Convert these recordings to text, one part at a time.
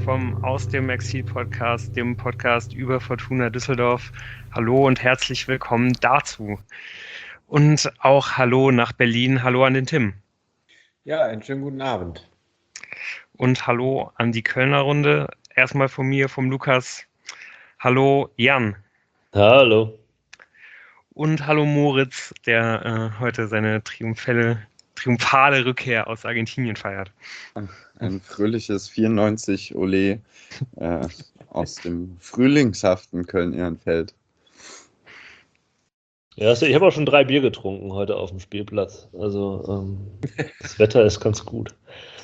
vom Aus dem Exil Podcast, dem Podcast über Fortuna Düsseldorf. Hallo und herzlich willkommen dazu. Und auch hallo nach Berlin, hallo an den Tim. Ja, einen schönen guten Abend. Und hallo an die Kölner Runde. Erstmal von mir, vom Lukas. Hallo Jan. Hallo. Und hallo Moritz, der heute seine triumphale Rückkehr aus Argentinien feiert. Ein fröhliches 94 Ole aus dem frühlingshaften Köln-Ehrenfeld. Ja, ich habe auch schon 3 Bier getrunken heute auf dem Spielplatz. Also das Wetter ist ganz gut.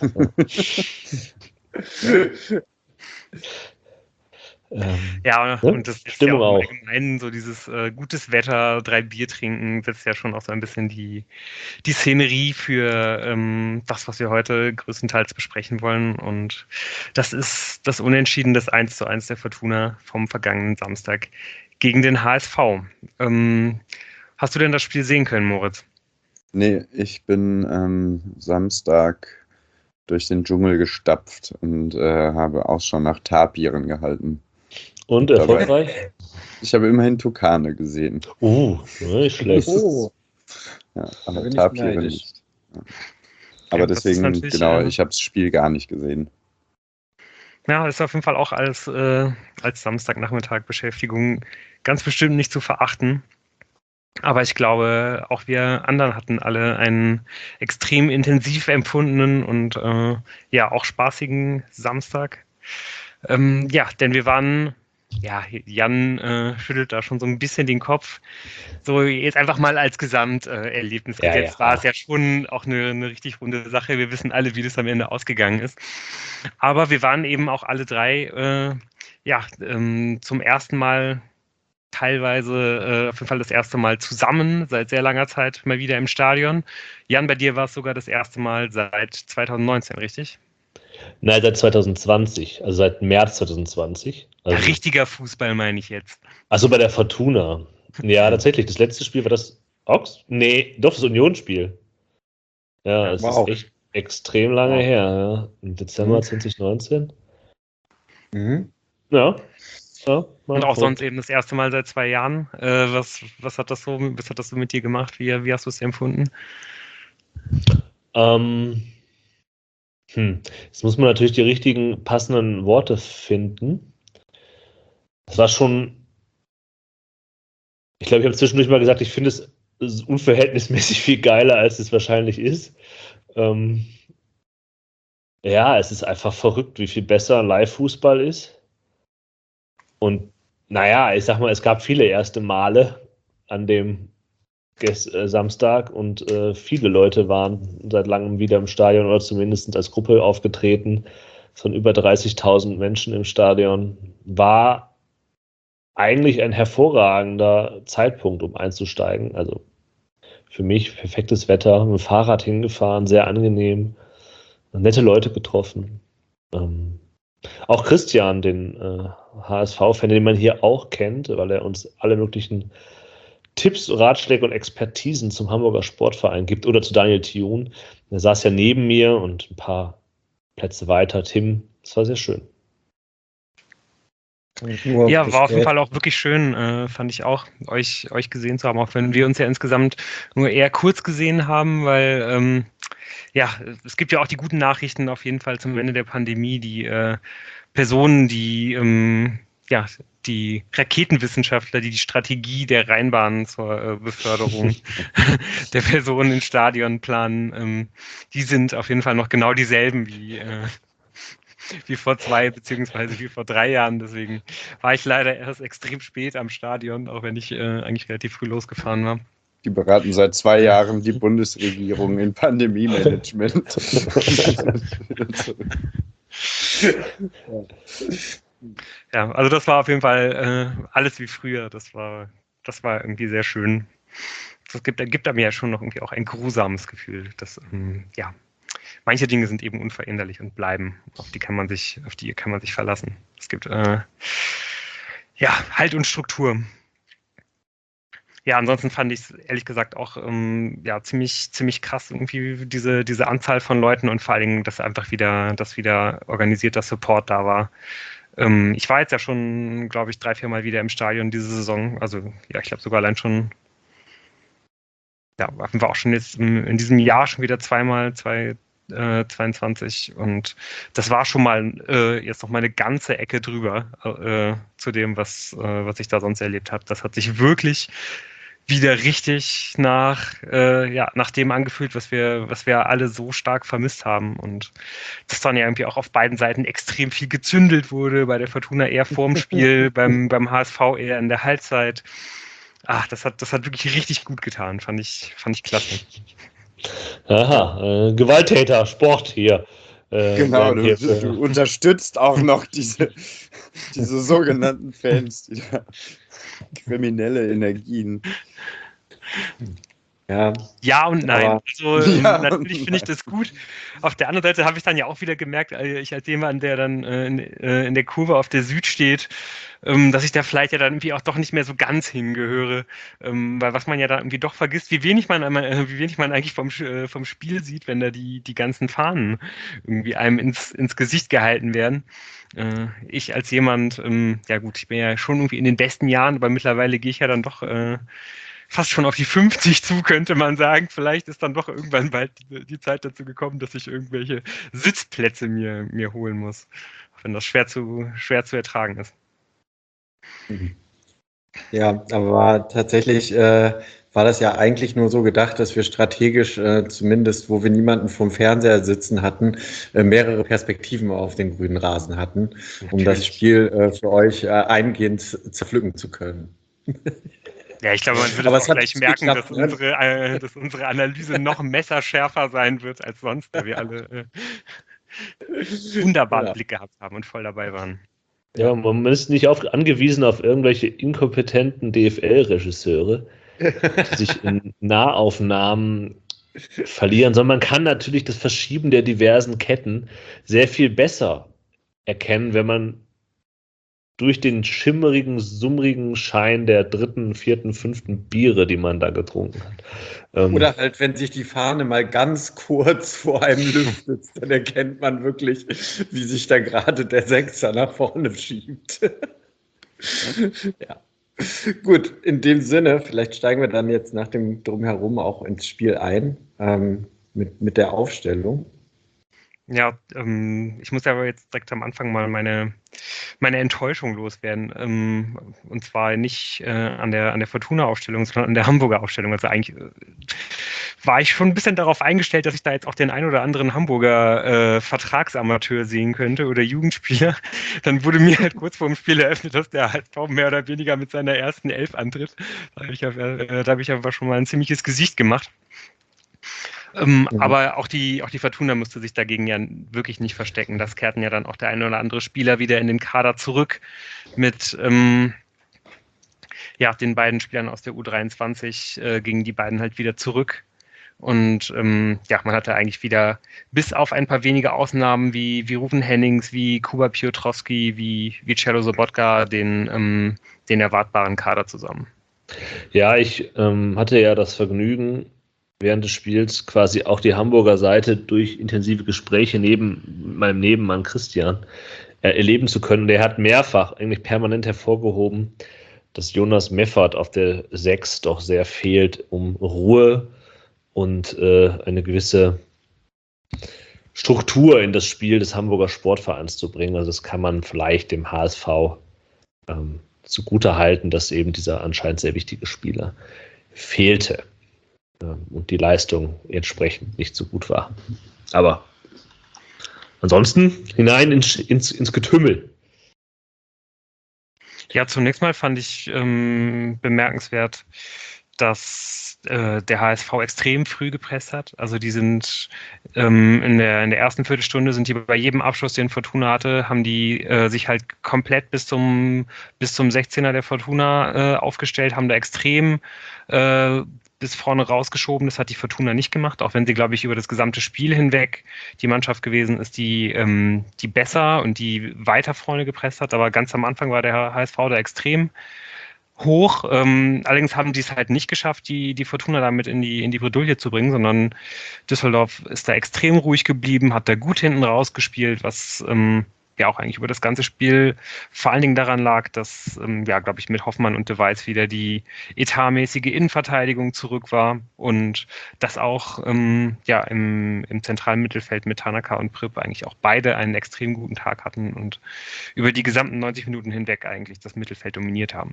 Ja, und das ist Stimmung ja auch auch. im Allgemeinen so dieses gutes Wetter, 3 Bier trinken, setzt ja schon auch so ein bisschen die Szenerie für das, was wir heute größtenteils besprechen wollen. Und das ist das Unentschieden des 1:1 der Fortuna vom vergangenen Samstag gegen den HSV. Hast du denn das Spiel sehen können, Moritz? Nee, ich bin Samstag durch den Dschungel gestapft und habe Ausschau nach Tapiren gehalten. Und erfolgreich? Ich habe immerhin Tukane gesehen. Nicht schlecht. Ja, aber bin ich Tapire neidisch. nicht. Ja. Aber Ja, das ist deswegen, natürlich, genau, ich habe das Spiel gar nicht gesehen. Ja, ist auf jeden Fall auch als Samstagnachmittag Beschäftigung ganz bestimmt nicht zu verachten. Aber ich glaube, auch wir anderen hatten alle einen extrem intensiv empfundenen und ja auch spaßigen Samstag. Ja, denn wir waren, ja, Jan schüttelt da schon so ein bisschen den Kopf. So jetzt einfach mal als Gesamterlebnis gesetzt, Ja. war es ja schon auch eine richtig runde Sache. Wir wissen alle, wie das am Ende ausgegangen ist. Aber wir waren eben auch alle drei zum ersten Mal teilweise auf jeden Fall das erste Mal zusammen, seit sehr langer Zeit mal wieder im Stadion. Jan, bei dir war es sogar das erste Mal seit 2019, richtig? Nein, seit 2020, also seit März 2020. Also, Richtiger Fußball meine ich jetzt. Achso, bei der Fortuna. Ja, tatsächlich. Das letzte Spiel war das Augs? Nee, doch, das Unionsspiel. Ja, es Wow. ist echt extrem lange her. Ja. Im Dezember 2019. Mhm. Ja. Und auch sonst eben das erste Mal seit 2 Jahren. Was hat das so mit dir gemacht? Wie hast du es empfunden? Jetzt muss man natürlich die richtigen, passenden Worte finden. Es war schon, ich glaube, ich habe zwischendurch mal gesagt, ich finde es unverhältnismäßig viel geiler, als es wahrscheinlich ist. Ja, es ist einfach verrückt, wie viel besser Live-Fußball ist. Und naja, ich sag mal, es gab viele erste Male an dem Samstag und viele Leute waren seit langem wieder im Stadion oder zumindest als Gruppe aufgetreten. Es waren über 30.000 Menschen im Stadion. War eigentlich ein hervorragender Zeitpunkt, um einzusteigen. Also für mich perfektes Wetter, mit dem Fahrrad hingefahren, sehr angenehm, nette Leute getroffen. Auch Christian, den HSV-Fan, den man hier auch kennt, weil er uns alle möglichen Tipps, Ratschläge und Expertisen zum Hamburger Sportverein gibt oder zu Daniel Thioun. Der saß ja neben mir und ein paar Plätze weiter. Tim, das war sehr schön. Ja, war auf jeden Fall auch wirklich schön, fand ich auch, euch gesehen zu haben, auch wenn wir uns ja insgesamt nur eher kurz gesehen haben, weil es gibt ja auch die guten Nachrichten auf jeden Fall zum Ende der Pandemie, die Personen, die die Raketenwissenschaftler, die Strategie der Rheinbahn zur Beförderung der Personen in Stadion planen, die sind auf jeden Fall noch genau dieselben wie vor 2 beziehungsweise wie vor 3 Jahren. Deswegen war ich leider erst extrem spät am Stadion, auch wenn ich eigentlich relativ früh losgefahren war. Die beraten seit 2 Jahren die Bundesregierung in Pandemie-Management. Ja, also das war auf jeden Fall alles wie früher. Das war irgendwie sehr schön. Das gibt einem ja schon noch irgendwie auch ein grusames Gefühl, dass manche Dinge sind eben unveränderlich und bleiben. Auf die kann man sich verlassen. Es gibt Halt und Struktur. ja, ansonsten fand ich es ehrlich gesagt auch ziemlich krass, irgendwie diese Anzahl von Leuten und vor allen Dingen, dass wieder organisierter Support da war. Ich war jetzt ja schon, glaube ich, 3-4 Mal wieder im Stadion diese Saison. Also ja, ich glaube sogar allein schon, ja, war auch schon jetzt in diesem Jahr schon wieder 22 und das war schon mal jetzt noch mal eine ganze Ecke drüber zu dem, was ich da sonst erlebt habe. Das hat sich wirklich wieder richtig nach dem angefühlt, was wir alle so stark vermisst haben und das dann ja irgendwie auch auf beiden Seiten extrem viel gezündelt wurde, bei der Fortuna eher vorm Spiel, beim HSV eher in der Halbzeit. Ach, das hat wirklich richtig gut getan, fand ich klasse. Aha, Gewalttäter, Sport hier. Genau, du unterstützt auch noch diese sogenannten Fans, die da kriminelle Energien. Ja und nein. Also Ja natürlich finde ich das gut. Auf der anderen Seite habe ich dann ja auch wieder gemerkt, ich als jemand, der dann in der Kurve auf der Süd steht, dass ich da vielleicht ja dann irgendwie auch doch nicht mehr so ganz hingehöre. Weil was man ja da irgendwie doch vergisst, wie wenig man eigentlich vom Spiel sieht, wenn da die ganzen Fahnen irgendwie einem ins Gesicht gehalten werden. Ich als jemand, ja gut, ich bin ja schon irgendwie in den besten Jahren, aber mittlerweile gehe ich ja dann doch fast schon auf die 50 zu, könnte man sagen. Vielleicht ist dann doch irgendwann bald die Zeit dazu gekommen, dass ich irgendwelche Sitzplätze mir holen muss. Auch wenn das schwer zu ertragen ist. Ja, aber tatsächlich war das ja eigentlich nur so gedacht, dass wir strategisch, zumindest wo wir niemanden vom Fernseher sitzen hatten, mehrere Perspektiven auf den grünen Rasen hatten, um das Spiel für euch eingehend zerpflücken zu können. Ja, ich glaube, man wird auch gleich merken, dass unsere Analyse noch messerschärfer sein wird als sonst, da wir alle wunderbaren Blick gehabt haben und voll dabei waren. Ja, man ist nicht angewiesen auf irgendwelche inkompetenten DFL-Regisseure, die sich in Nahaufnahmen verlieren, sondern man kann natürlich das Verschieben der diversen Ketten sehr viel besser erkennen, wenn man durch den schimmerigen, summrigen Schein der 3., 4., 5. Biere, die man da getrunken hat. Oder halt, wenn sich die Fahne mal ganz kurz vor einem lüftet, dann erkennt man wirklich, wie sich da gerade der Sechser nach vorne schiebt. Ja. Gut, in dem Sinne, vielleicht steigen wir dann jetzt nach dem Drumherum auch ins Spiel ein, mit der Aufstellung. Ja, ich muss aber jetzt direkt am Anfang mal meine Enttäuschung loswerden. Und zwar nicht an der Fortuna-Aufstellung, sondern an der Hamburger Aufstellung. Also eigentlich war ich schon ein bisschen darauf eingestellt, dass ich da jetzt auch den ein oder anderen Hamburger Vertragsamateur sehen könnte oder Jugendspieler. Dann wurde mir halt kurz vor dem Spiel eröffnet, dass der HSV mehr oder weniger mit seiner ersten Elf antritt. Da habe ich aber schon mal ein ziemliches Gesicht gemacht. Aber auch die Fortuna musste sich dagegen ja wirklich nicht verstecken. Das kehrten ja dann auch der eine oder andere Spieler wieder in den Kader zurück mit den beiden Spielern aus der U23 gingen die beiden halt wieder zurück. Und man hatte eigentlich wieder, bis auf ein paar wenige Ausnahmen wie Ruven Hennings, wie Kuba Piotrowski, wie Cello Sobotka, den erwartbaren Kader zusammen. Ja, ich hatte ja das Vergnügen, während des Spiels quasi auch die Hamburger Seite durch intensive Gespräche neben meinem Nebenmann Christian erleben zu können. Der hat mehrfach eigentlich permanent hervorgehoben, dass Jonas Meffert auf der 6 doch sehr fehlt, um Ruhe und eine gewisse Struktur in das Spiel des Hamburger Sportvereins zu bringen. Also das kann man vielleicht dem HSV zugutehalten, dass eben dieser anscheinend sehr wichtige Spieler fehlte. Und die Leistung entsprechend nicht so gut war. Aber ansonsten hinein ins Getümmel. Ja, zunächst mal fand ich bemerkenswert, dass der HSV extrem früh gepresst hat. Also die sind in der ersten Viertelstunde sind die bei jedem Abschluss, den Fortuna hatte, haben die sich halt komplett bis zum 16er der Fortuna aufgestellt, haben da extrem bis vorne rausgeschoben. Das hat die Fortuna nicht gemacht, auch wenn sie, glaube ich, über das gesamte Spiel hinweg die Mannschaft gewesen ist, die besser und die weiter vorne gepresst hat. Aber ganz am Anfang war der HSV da extrem hoch. Allerdings haben die es halt nicht geschafft, die Fortuna damit in die Bredouille zu bringen, sondern Düsseldorf ist da extrem ruhig geblieben, hat da gut hinten rausgespielt, was ja auch eigentlich über das ganze Spiel vor allen Dingen daran lag, dass, glaube ich, mit Hoffmann und de Wijs wieder die etatmäßige Innenverteidigung zurück war und dass auch im zentralen Mittelfeld mit Tanaka und Pripp eigentlich auch beide einen extrem guten Tag hatten und über die gesamten 90 Minuten hinweg eigentlich das Mittelfeld dominiert haben.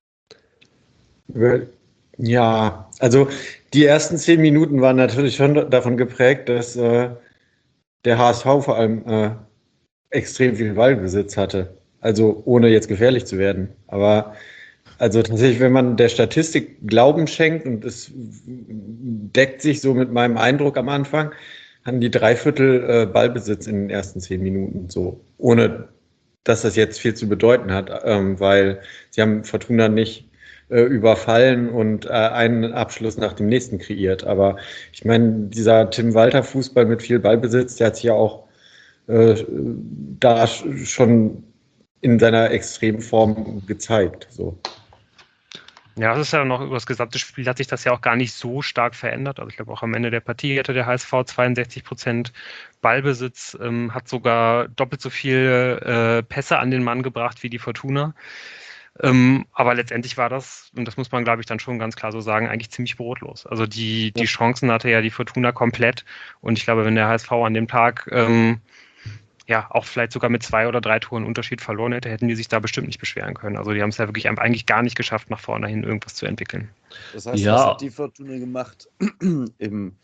Ja, also die ersten 10 Minuten waren natürlich schon davon geprägt, dass der HSV vor allem extrem viel Ballbesitz hatte. Also ohne jetzt gefährlich zu werden. Aber also tatsächlich, wenn man der Statistik Glauben schenkt, und es deckt sich so mit meinem Eindruck am Anfang, hatten die 3/4 Ballbesitz in den ersten 10 Minuten, so ohne dass das jetzt viel zu bedeuten hat, weil sie haben Fortuna nicht überfallen und einen Abschluss nach dem nächsten kreiert. Aber ich meine, dieser Tim Walter Fußball mit viel Ballbesitz, der hat sich ja auch da schon in seiner Extremform gezeigt. So. Ja, das ist ja noch über das gesamte Spiel hat sich das ja auch gar nicht so stark verändert. Also ich glaube auch am Ende der Partie hatte der HSV 62% Ballbesitz, hat sogar doppelt so viele Pässe an den Mann gebracht wie die Fortuna. Aber letztendlich war das, und das muss man, glaube ich, dann schon ganz klar so sagen, eigentlich ziemlich brotlos. Also die Chancen hatte ja die Fortuna komplett. Und ich glaube, wenn der HSV an dem Tag auch vielleicht sogar mit 2 oder 3 Toren Unterschied verloren hätte, hätten die sich da bestimmt nicht beschweren können. Also die haben es ja wirklich eigentlich gar nicht geschafft, nach vorne hin irgendwas zu entwickeln. Das heißt, was hat die Fortuna gemacht im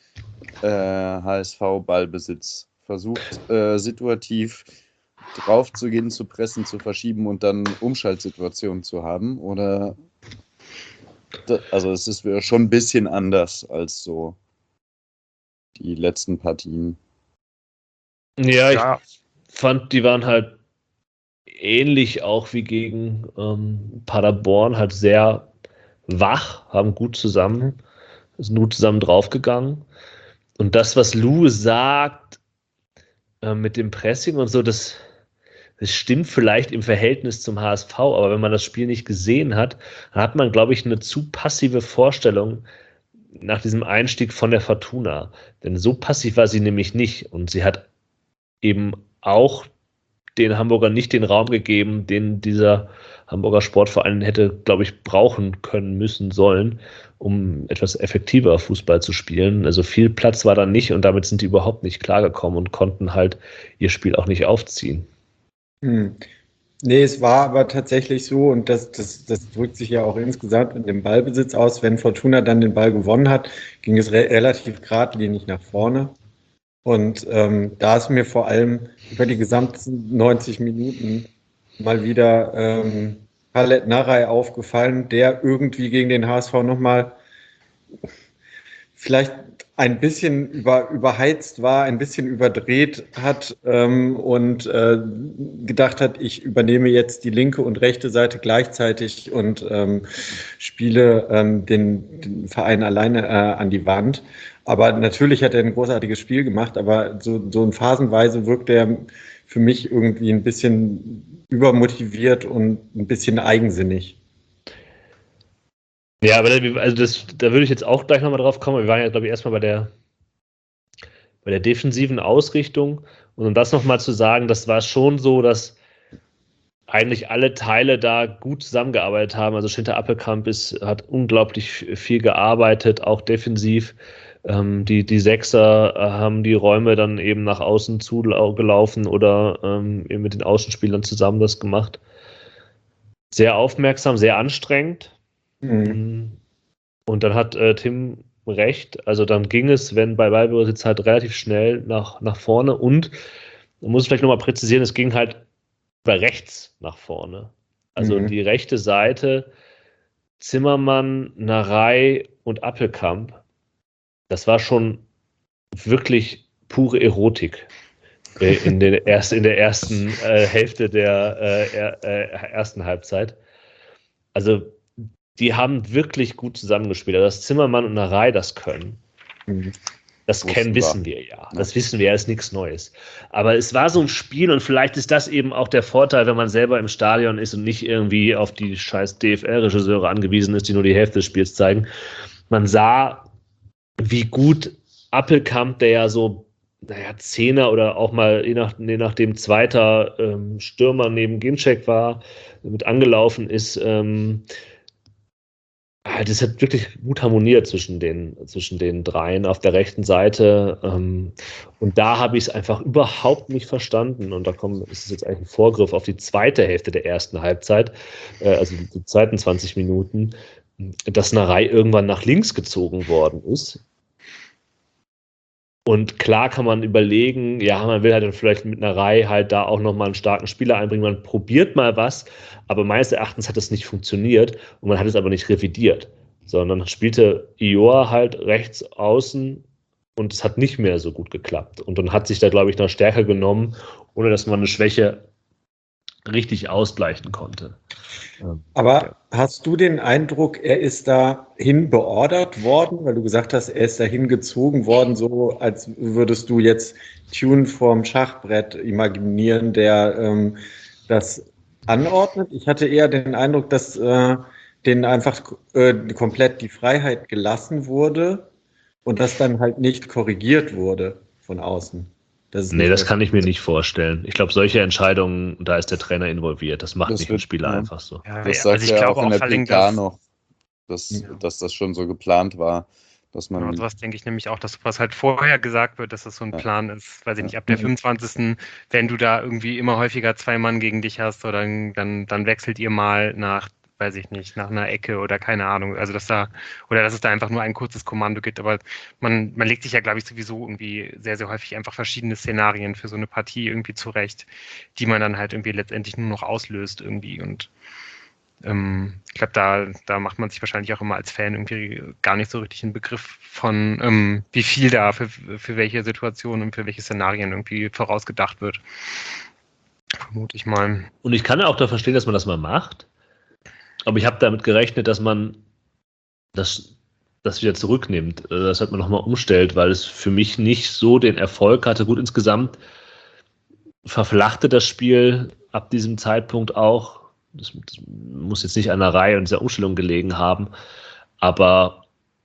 HSV-Ballbesitz? Versucht situativ drauf zu gehen, zu pressen, zu verschieben und dann Umschaltsituationen zu haben? Oder also es ist schon ein bisschen anders als so die letzten Partien. Ja, ich fand, die waren halt ähnlich auch wie gegen Paderborn, halt sehr wach, haben gut zusammen draufgegangen. Und das, was Lou sagt mit dem Pressing und so, das stimmt vielleicht im Verhältnis zum HSV, aber wenn man das Spiel nicht gesehen hat, dann hat man, glaube ich, eine zu passive Vorstellung nach diesem Einstieg von der Fortuna. Denn so passiv war sie nämlich nicht. Und sie hat eben auch den Hamburgern nicht den Raum gegeben, den dieser Hamburger Sportverein hätte, glaube ich, brauchen können, müssen, sollen, um etwas effektiver Fußball zu spielen. Also viel Platz war da nicht und damit sind die überhaupt nicht klargekommen und konnten halt ihr Spiel auch nicht aufziehen. Nee, es war aber tatsächlich so, und das drückt sich ja auch insgesamt in dem Ballbesitz aus. Wenn Fortuna dann den Ball gewonnen hat, ging es relativ geradlinig nach vorne. Und da ist mir vor allem über die gesamten 90 Minuten mal wieder Khaled Narey aufgefallen, der irgendwie gegen den HSV nochmal vielleicht ein bisschen überheizt war, ein bisschen überdreht hat und gedacht hat, ich übernehme jetzt die linke und rechte Seite gleichzeitig und spiele den Verein alleine an die Wand. Aber natürlich hat er ein großartiges Spiel gemacht, aber so in phasenweise wirkt er für mich irgendwie ein bisschen übermotiviert und ein bisschen eigensinnig. Ja, aber da würde ich jetzt auch gleich nochmal drauf kommen. Wir waren ja, glaube ich, erstmal bei der defensiven Ausrichtung. Und um das nochmal zu sagen, das war schon so, dass eigentlich alle Teile da gut zusammengearbeitet haben. Also Schinter Appelkamp hat unglaublich viel gearbeitet, auch defensiv. Die Sechser haben die Räume dann eben nach außen zugelaufen oder eben mit den Außenspielern zusammen das gemacht. Sehr aufmerksam, sehr anstrengend. Und dann hat Tim recht. Also dann ging es, wenn bei Ballbesitz halt relativ schnell nach vorne und man muss vielleicht nochmal präzisieren, es ging halt bei rechts nach vorne. Also die rechte Seite, Zimmermann, Narey und Appelkamp, das war schon wirklich pure Erotik in der ersten Hälfte der ersten Halbzeit. Also die haben wirklich gut zusammengespielt. Also dass Zimmermann und Narey das können. Das wissen wir ja. Das wissen wir, ist nichts Neues. Aber es war so ein Spiel und vielleicht ist das eben auch der Vorteil, wenn man selber im Stadion ist und nicht irgendwie auf die scheiß DFL-Regisseure angewiesen ist, die nur die Hälfte des Spiels zeigen. Man sah, wie gut Appelkamp, der ja so, Zehner oder auch mal je nachdem zweiter Stürmer neben Ginczek war, mit angelaufen ist, das hat wirklich gut harmoniert zwischen den dreien auf der rechten Seite. Und da habe ich es einfach überhaupt nicht verstanden. Und ist es jetzt eigentlich ein Vorgriff auf die zweite Hälfte der ersten Halbzeit, also die zweiten 20 Minuten, dass Narei irgendwann nach links gezogen worden ist. Und klar kann man überlegen, ja, man will halt dann vielleicht mit Narei halt da auch nochmal einen starken Spieler einbringen, man probiert mal was, aber meines Erachtens hat das nicht funktioniert und man hat es aber nicht revidiert, sondern spielte Ior halt rechts außen und es hat nicht mehr so gut geklappt. Und dann hat sich da, glaube ich, noch stärker genommen, ohne dass man eine Schwäche richtig ausgleichen konnte. Aber hast du den Eindruck, er ist dahin beordert worden, weil du gesagt hast, er ist dahin gezogen worden, so als würdest du jetzt Tune vorm Schachbrett imaginieren, der das anordnet? Ich hatte eher den Eindruck, dass denen einfach komplett die Freiheit gelassen wurde und das dann halt nicht korrigiert wurde von außen. Das kann ich mir nicht vorstellen. Ich glaube, solche Entscheidungen, da ist der Trainer involviert. Das macht nicht ein Spieler einfach so. Ja, das sagt ich glaube auch in der PK noch, dass das schon so geplant war. Dass man sowas denke ich nämlich auch, dass was halt vorher gesagt wird, dass das so ein Plan ist, weiß ich nicht, ab der 25. Wenn du da irgendwie immer häufiger 2 Mann gegen dich hast, oder dann wechselt ihr mal nach, weiß ich nicht, nach einer Ecke oder keine Ahnung, also dass es da einfach nur ein kurzes Kommando gibt, aber man legt sich ja, glaube ich, sowieso irgendwie sehr, sehr häufig einfach verschiedene Szenarien für so eine Partie irgendwie zurecht, die man dann halt irgendwie letztendlich nur noch auslöst irgendwie und ich glaube, da macht man sich wahrscheinlich auch immer als Fan irgendwie gar nicht so richtig einen Begriff von, wie viel da für welche Situationen und für welche Szenarien irgendwie vorausgedacht wird. Vermute ich mal. Und ich kann ja auch da verstehen, dass man das mal macht. Aber ich habe damit gerechnet, dass man das wieder zurücknimmt, das hat man nochmal umstellt, weil es für mich nicht so den Erfolg hatte. Gut, insgesamt verflachte das Spiel ab diesem Zeitpunkt auch. Das muss jetzt nicht an der Reihe und dieser Umstellung gelegen haben, aber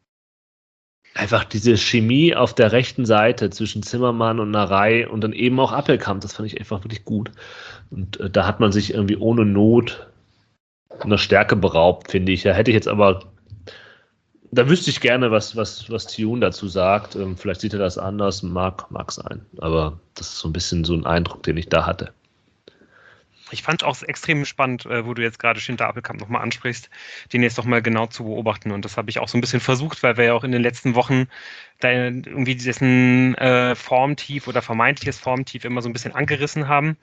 einfach diese Chemie auf der rechten Seite zwischen Zimmermann und Narei und dann eben auch Appelkamp, das fand ich einfach wirklich gut. Und da hat man sich irgendwie ohne Not einer Stärke beraubt, finde ich. Da hätte ich jetzt aber, da wüsste ich gerne, was Tune dazu sagt. Vielleicht sieht er das anders, mag sein. Aber das ist so ein bisschen so ein Eindruck, den ich da hatte. Ich fand es auch extrem spannend, wo du jetzt gerade Schinter Appelkamp nochmal ansprichst, den jetzt nochmal genau zu beobachten. Und das habe ich auch so ein bisschen versucht, weil wir ja auch in den letzten Wochen da irgendwie dessen Formtief oder vermeintliches Formtief immer so ein bisschen angerissen haben.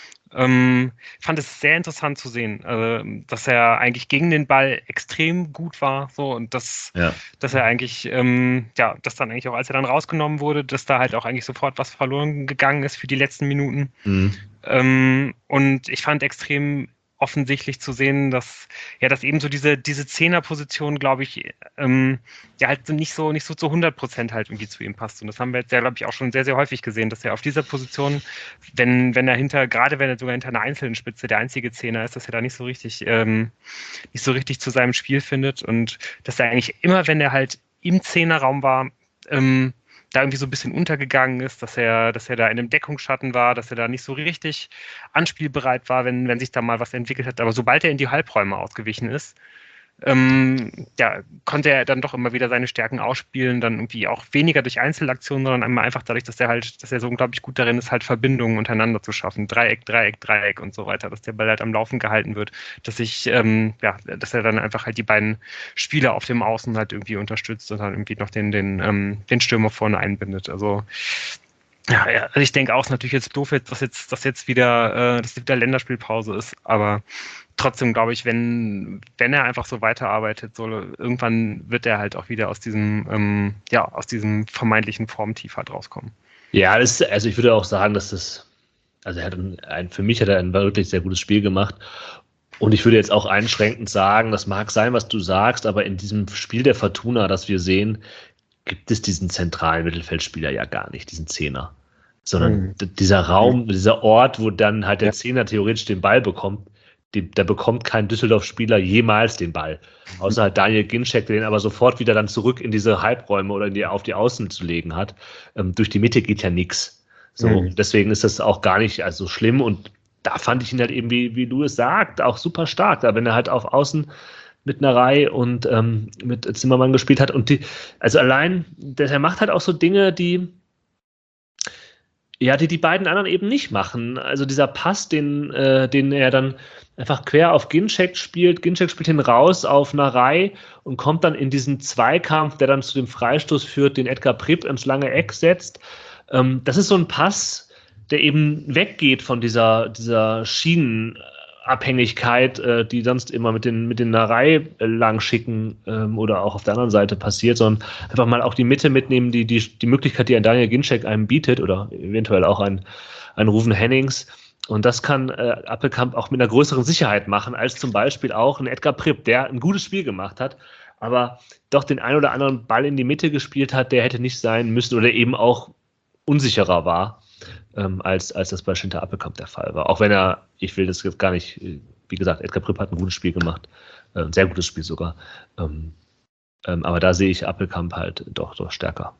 Fand es sehr interessant zu sehen, dass er eigentlich gegen den Ball extrem gut war, so, und dass er eigentlich, dass dann eigentlich auch, als er dann rausgenommen wurde, dass da halt auch eigentlich sofort was verloren gegangen ist für die letzten Minuten. Und ich fand extrem offensichtlich zu sehen, dass eben so diese Zehnerposition, glaube ich, halt nicht so zu 100% halt irgendwie zu ihm passt. Und das haben wir jetzt ja, glaube ich, auch schon sehr, sehr häufig gesehen, dass er auf dieser Position, wenn er sogar hinter einer einzelnen Spitze der einzige Zehner ist, dass er da nicht so richtig zu seinem Spiel findet und dass er eigentlich immer, wenn er halt im Zehnerraum war, da irgendwie so ein bisschen untergegangen ist, dass er da in einem Deckungsschatten war, dass er da nicht so richtig anspielbereit war, wenn sich da mal was entwickelt hat. Aber sobald er in die Halbräume ausgewichen ist, konnte er dann doch immer wieder seine Stärken ausspielen, dann irgendwie auch weniger durch Einzelaktionen, sondern einfach dadurch, dass er so unglaublich gut darin ist, halt Verbindungen untereinander zu schaffen. Dreieck und so weiter, dass der Ball halt am Laufen gehalten wird, dass er dann einfach halt die beiden Spieler auf dem Außen halt irgendwie unterstützt und dann irgendwie noch den Stürmer vorne einbindet. Also also ich denke auch, es ist natürlich jetzt doof, dass jetzt wieder Länderspielpause ist, aber trotzdem glaube ich, wenn er einfach so weiterarbeitet, irgendwann wird er halt auch wieder aus diesem vermeintlichen Formtief halt rauskommen. Ja, also ich würde auch sagen, dass für mich hat er ein wirklich sehr gutes Spiel gemacht. Und ich würde jetzt auch einschränkend sagen, das mag sein, was du sagst, aber in diesem Spiel der Fortuna, das wir sehen, gibt es diesen zentralen Mittelfeldspieler ja gar nicht, diesen Zehner. Sondern dieser Raum, dieser Ort, wo dann halt der Zehner theoretisch den Ball bekommt, da bekommt kein Düsseldorf-Spieler jemals den Ball. Außer halt Daniel Ginczek, der den aber sofort wieder dann zurück in diese Halbräume oder auf die Außen zu legen hat. Durch die Mitte geht ja nichts. So, deswegen ist das auch gar nicht also schlimm. Und da fand ich ihn halt eben, wie du es sagst, auch super stark. Da wenn er halt auf Außen mit Narei und mit Zimmermann gespielt hat. Und also allein, er macht halt auch so Dinge, die die beiden anderen eben nicht machen. Also dieser Pass, den er dann einfach quer auf Ginczek spielt. Ginczek spielt ihn raus auf Narei und kommt dann in diesen Zweikampf, der dann zu dem Freistoß führt, den Edgar Pripp ins lange Eck setzt. Das ist so ein Pass, der eben weggeht von dieser Schienenabhängigkeit, die sonst immer mit den Narei langschicken oder auch auf der anderen Seite passiert, sondern einfach mal auch die Mitte mitnehmen, die Möglichkeit, die ein Daniel Ginczek einem bietet oder eventuell auch ein Ruven Hennings. Und das kann Appelkamp auch mit einer größeren Sicherheit machen, als zum Beispiel auch ein Edgar Pripp, der ein gutes Spiel gemacht hat, aber doch den ein oder anderen Ball in die Mitte gespielt hat, der hätte nicht sein müssen oder eben auch unsicherer war, als das bei Schinter Appelkamp der Fall war. Auch wenn ich will das jetzt gar nicht, wie gesagt, Edgar Pripp hat ein gutes Spiel gemacht, ein sehr gutes Spiel sogar. Aber da sehe ich Appelkamp halt doch stärker.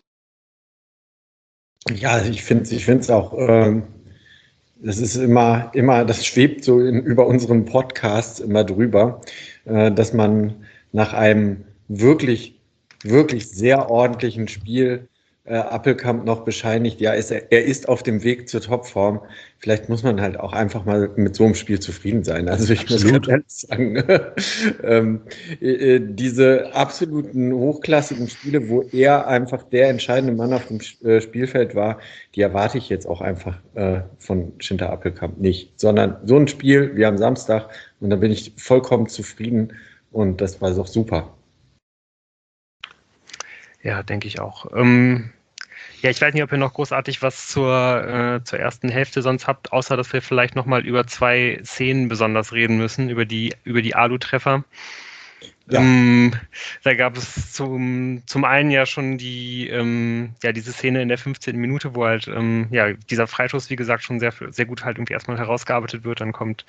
Ja, also ich finde es auch, das ist immer, das schwebt so über unseren Podcasts immer drüber, dass man nach einem wirklich, wirklich sehr ordentlichen Spiel Appelkamp noch bescheinigt, er ist auf dem Weg zur Topform. Vielleicht muss man halt auch einfach mal mit so einem Spiel zufrieden sein. Also ich muss ganz ehrlich sagen, diese absoluten hochklassigen Spiele, wo er einfach der entscheidende Mann auf dem Spielfeld war, die erwarte ich jetzt auch einfach von Schinter Appelkamp nicht, sondern so ein Spiel wie am Samstag und da bin ich vollkommen zufrieden und das war doch super. Ja, denke ich auch. Ich weiß nicht, ob ihr noch großartig was zur ersten Hälfte sonst habt, außer dass wir vielleicht nochmal über 2 Szenen besonders reden müssen, über die Alu-Treffer. Ja. Da gab es zum einen ja schon diese Szene in der 15. Minute, wo halt dieser Freischuss, wie gesagt, schon sehr, sehr gut halt irgendwie erstmal herausgearbeitet wird. Dann kommt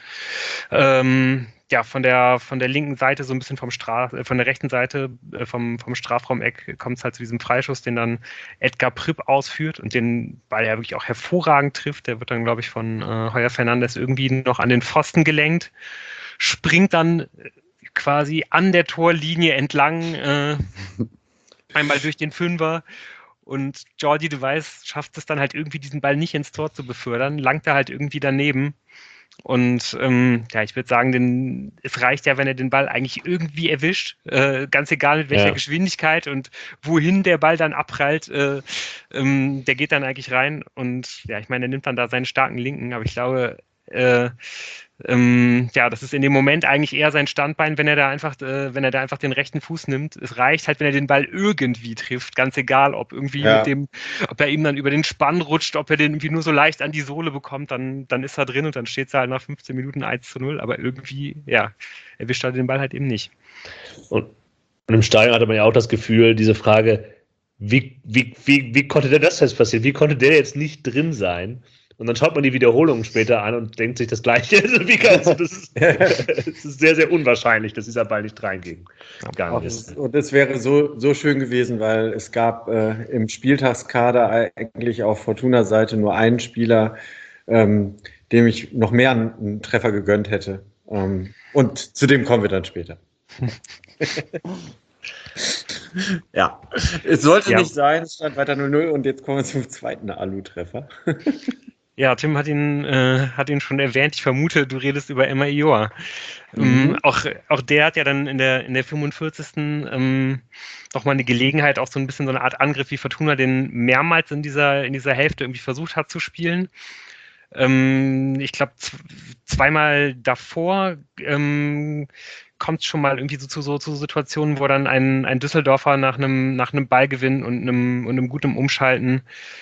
von der linken Seite so ein bisschen von der rechten Seite vom Strafraumeck kommt es halt zu diesem Freischuss, den dann Edgar Pripp ausführt und den Ball ja wirklich auch hervorragend trifft. Der wird dann, glaube ich, von Heuer Fernandes irgendwie noch an den Pfosten gelenkt, springt dann quasi an der Torlinie entlang, einmal durch den Fünfer und Jordi de Wijs schafft es dann halt irgendwie, diesen Ball nicht ins Tor zu befördern, langt er halt irgendwie daneben und ich würde sagen, es reicht ja, wenn er den Ball eigentlich irgendwie erwischt, ganz egal mit welcher Geschwindigkeit und wohin der Ball dann abprallt, der geht dann eigentlich rein und ich meine, er nimmt dann da seinen starken Linken, aber ich glaube, das ist in dem Moment eigentlich eher sein Standbein, wenn er da einfach den rechten Fuß nimmt. Es reicht halt, wenn er den Ball irgendwie trifft, ganz egal, ob irgendwie ob er ihm dann über den Spann rutscht, ob er den irgendwie nur so leicht an die Sohle bekommt, dann ist er drin und dann steht es halt nach 15 Minuten 1:0, aber irgendwie, erwischt er den Ball halt eben nicht. Und im Stadion hatte man ja auch das Gefühl, diese Frage, wie konnte denn das jetzt passieren? Wie konnte der jetzt nicht drin sein? Und dann schaut man die Wiederholungen später an und denkt sich das Gleiche. Es ist sehr, sehr unwahrscheinlich, dass dieser Ball nicht reinging. Und es wäre so schön gewesen, weil es gab im Spieltagskader eigentlich auf Fortuna-Seite nur einen Spieler, dem ich noch mehr einen Treffer gegönnt hätte. Und zu dem kommen wir dann später. Ja, es sollte nicht sein, es stand weiter 0:0 und jetzt kommen wir zum zweiten Alu-Treffer. Ja, Tim hat ihn schon erwähnt. Ich vermute, du redest über Emma Ioa. Auch der hat ja dann in der 45. nochmal eine Gelegenheit, auch so ein bisschen so eine Art Angriff wie Fortuna, den mehrmals in dieser Hälfte irgendwie versucht hat zu spielen. Ich glaube, zweimal davor kommt es schon mal irgendwie zu Situationen, wo dann ein Düsseldorfer nach einem Ballgewinn und einem guten Umschalten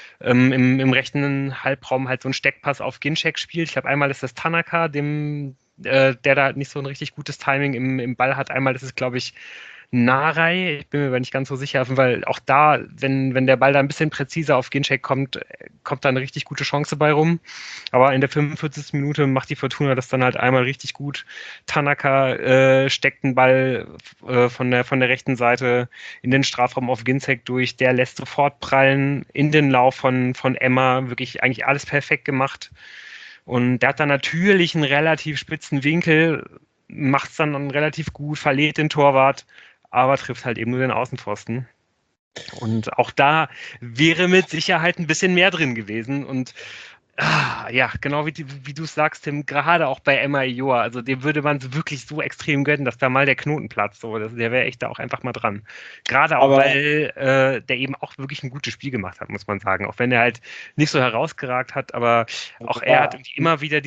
im rechten Halbraum halt so einen Steckpass auf Ginczek spielt. Ich glaube, einmal ist das Tanaka, dem der da nicht so ein richtig gutes Timing im Ball hat. Einmal ist es, glaube ich, Narei, ich bin mir aber nicht ganz so sicher, weil auch da, wenn der Ball da ein bisschen präziser auf Ginczek kommt da eine richtig gute Chance bei rum. Aber in der 45. Minute macht die Fortuna das dann halt einmal richtig gut. Tanaka steckt den Ball von der rechten Seite in den Strafraum auf Ginczek durch. Der lässt sofort prallen in den Lauf von Emma. Wirklich eigentlich alles perfekt gemacht. Und der hat dann natürlich einen relativ spitzen Winkel, macht es dann relativ gut, verliert den Torwart, aber trifft halt eben nur den Außenpfosten. Und auch da wäre mit Sicherheit ein bisschen mehr drin gewesen. Und ja, genau wie du es sagst, Tim, gerade auch bei Emma Ioa, also dem würde man wirklich so extrem gönnen, dass da mal der Knoten platzt. So, der wäre echt da auch einfach mal dran. Gerade auch, weil der eben auch wirklich ein gutes Spiel gemacht hat, muss man sagen. Auch wenn er halt nicht so herausgeragt hat, aber auch er hat irgendwie immer wieder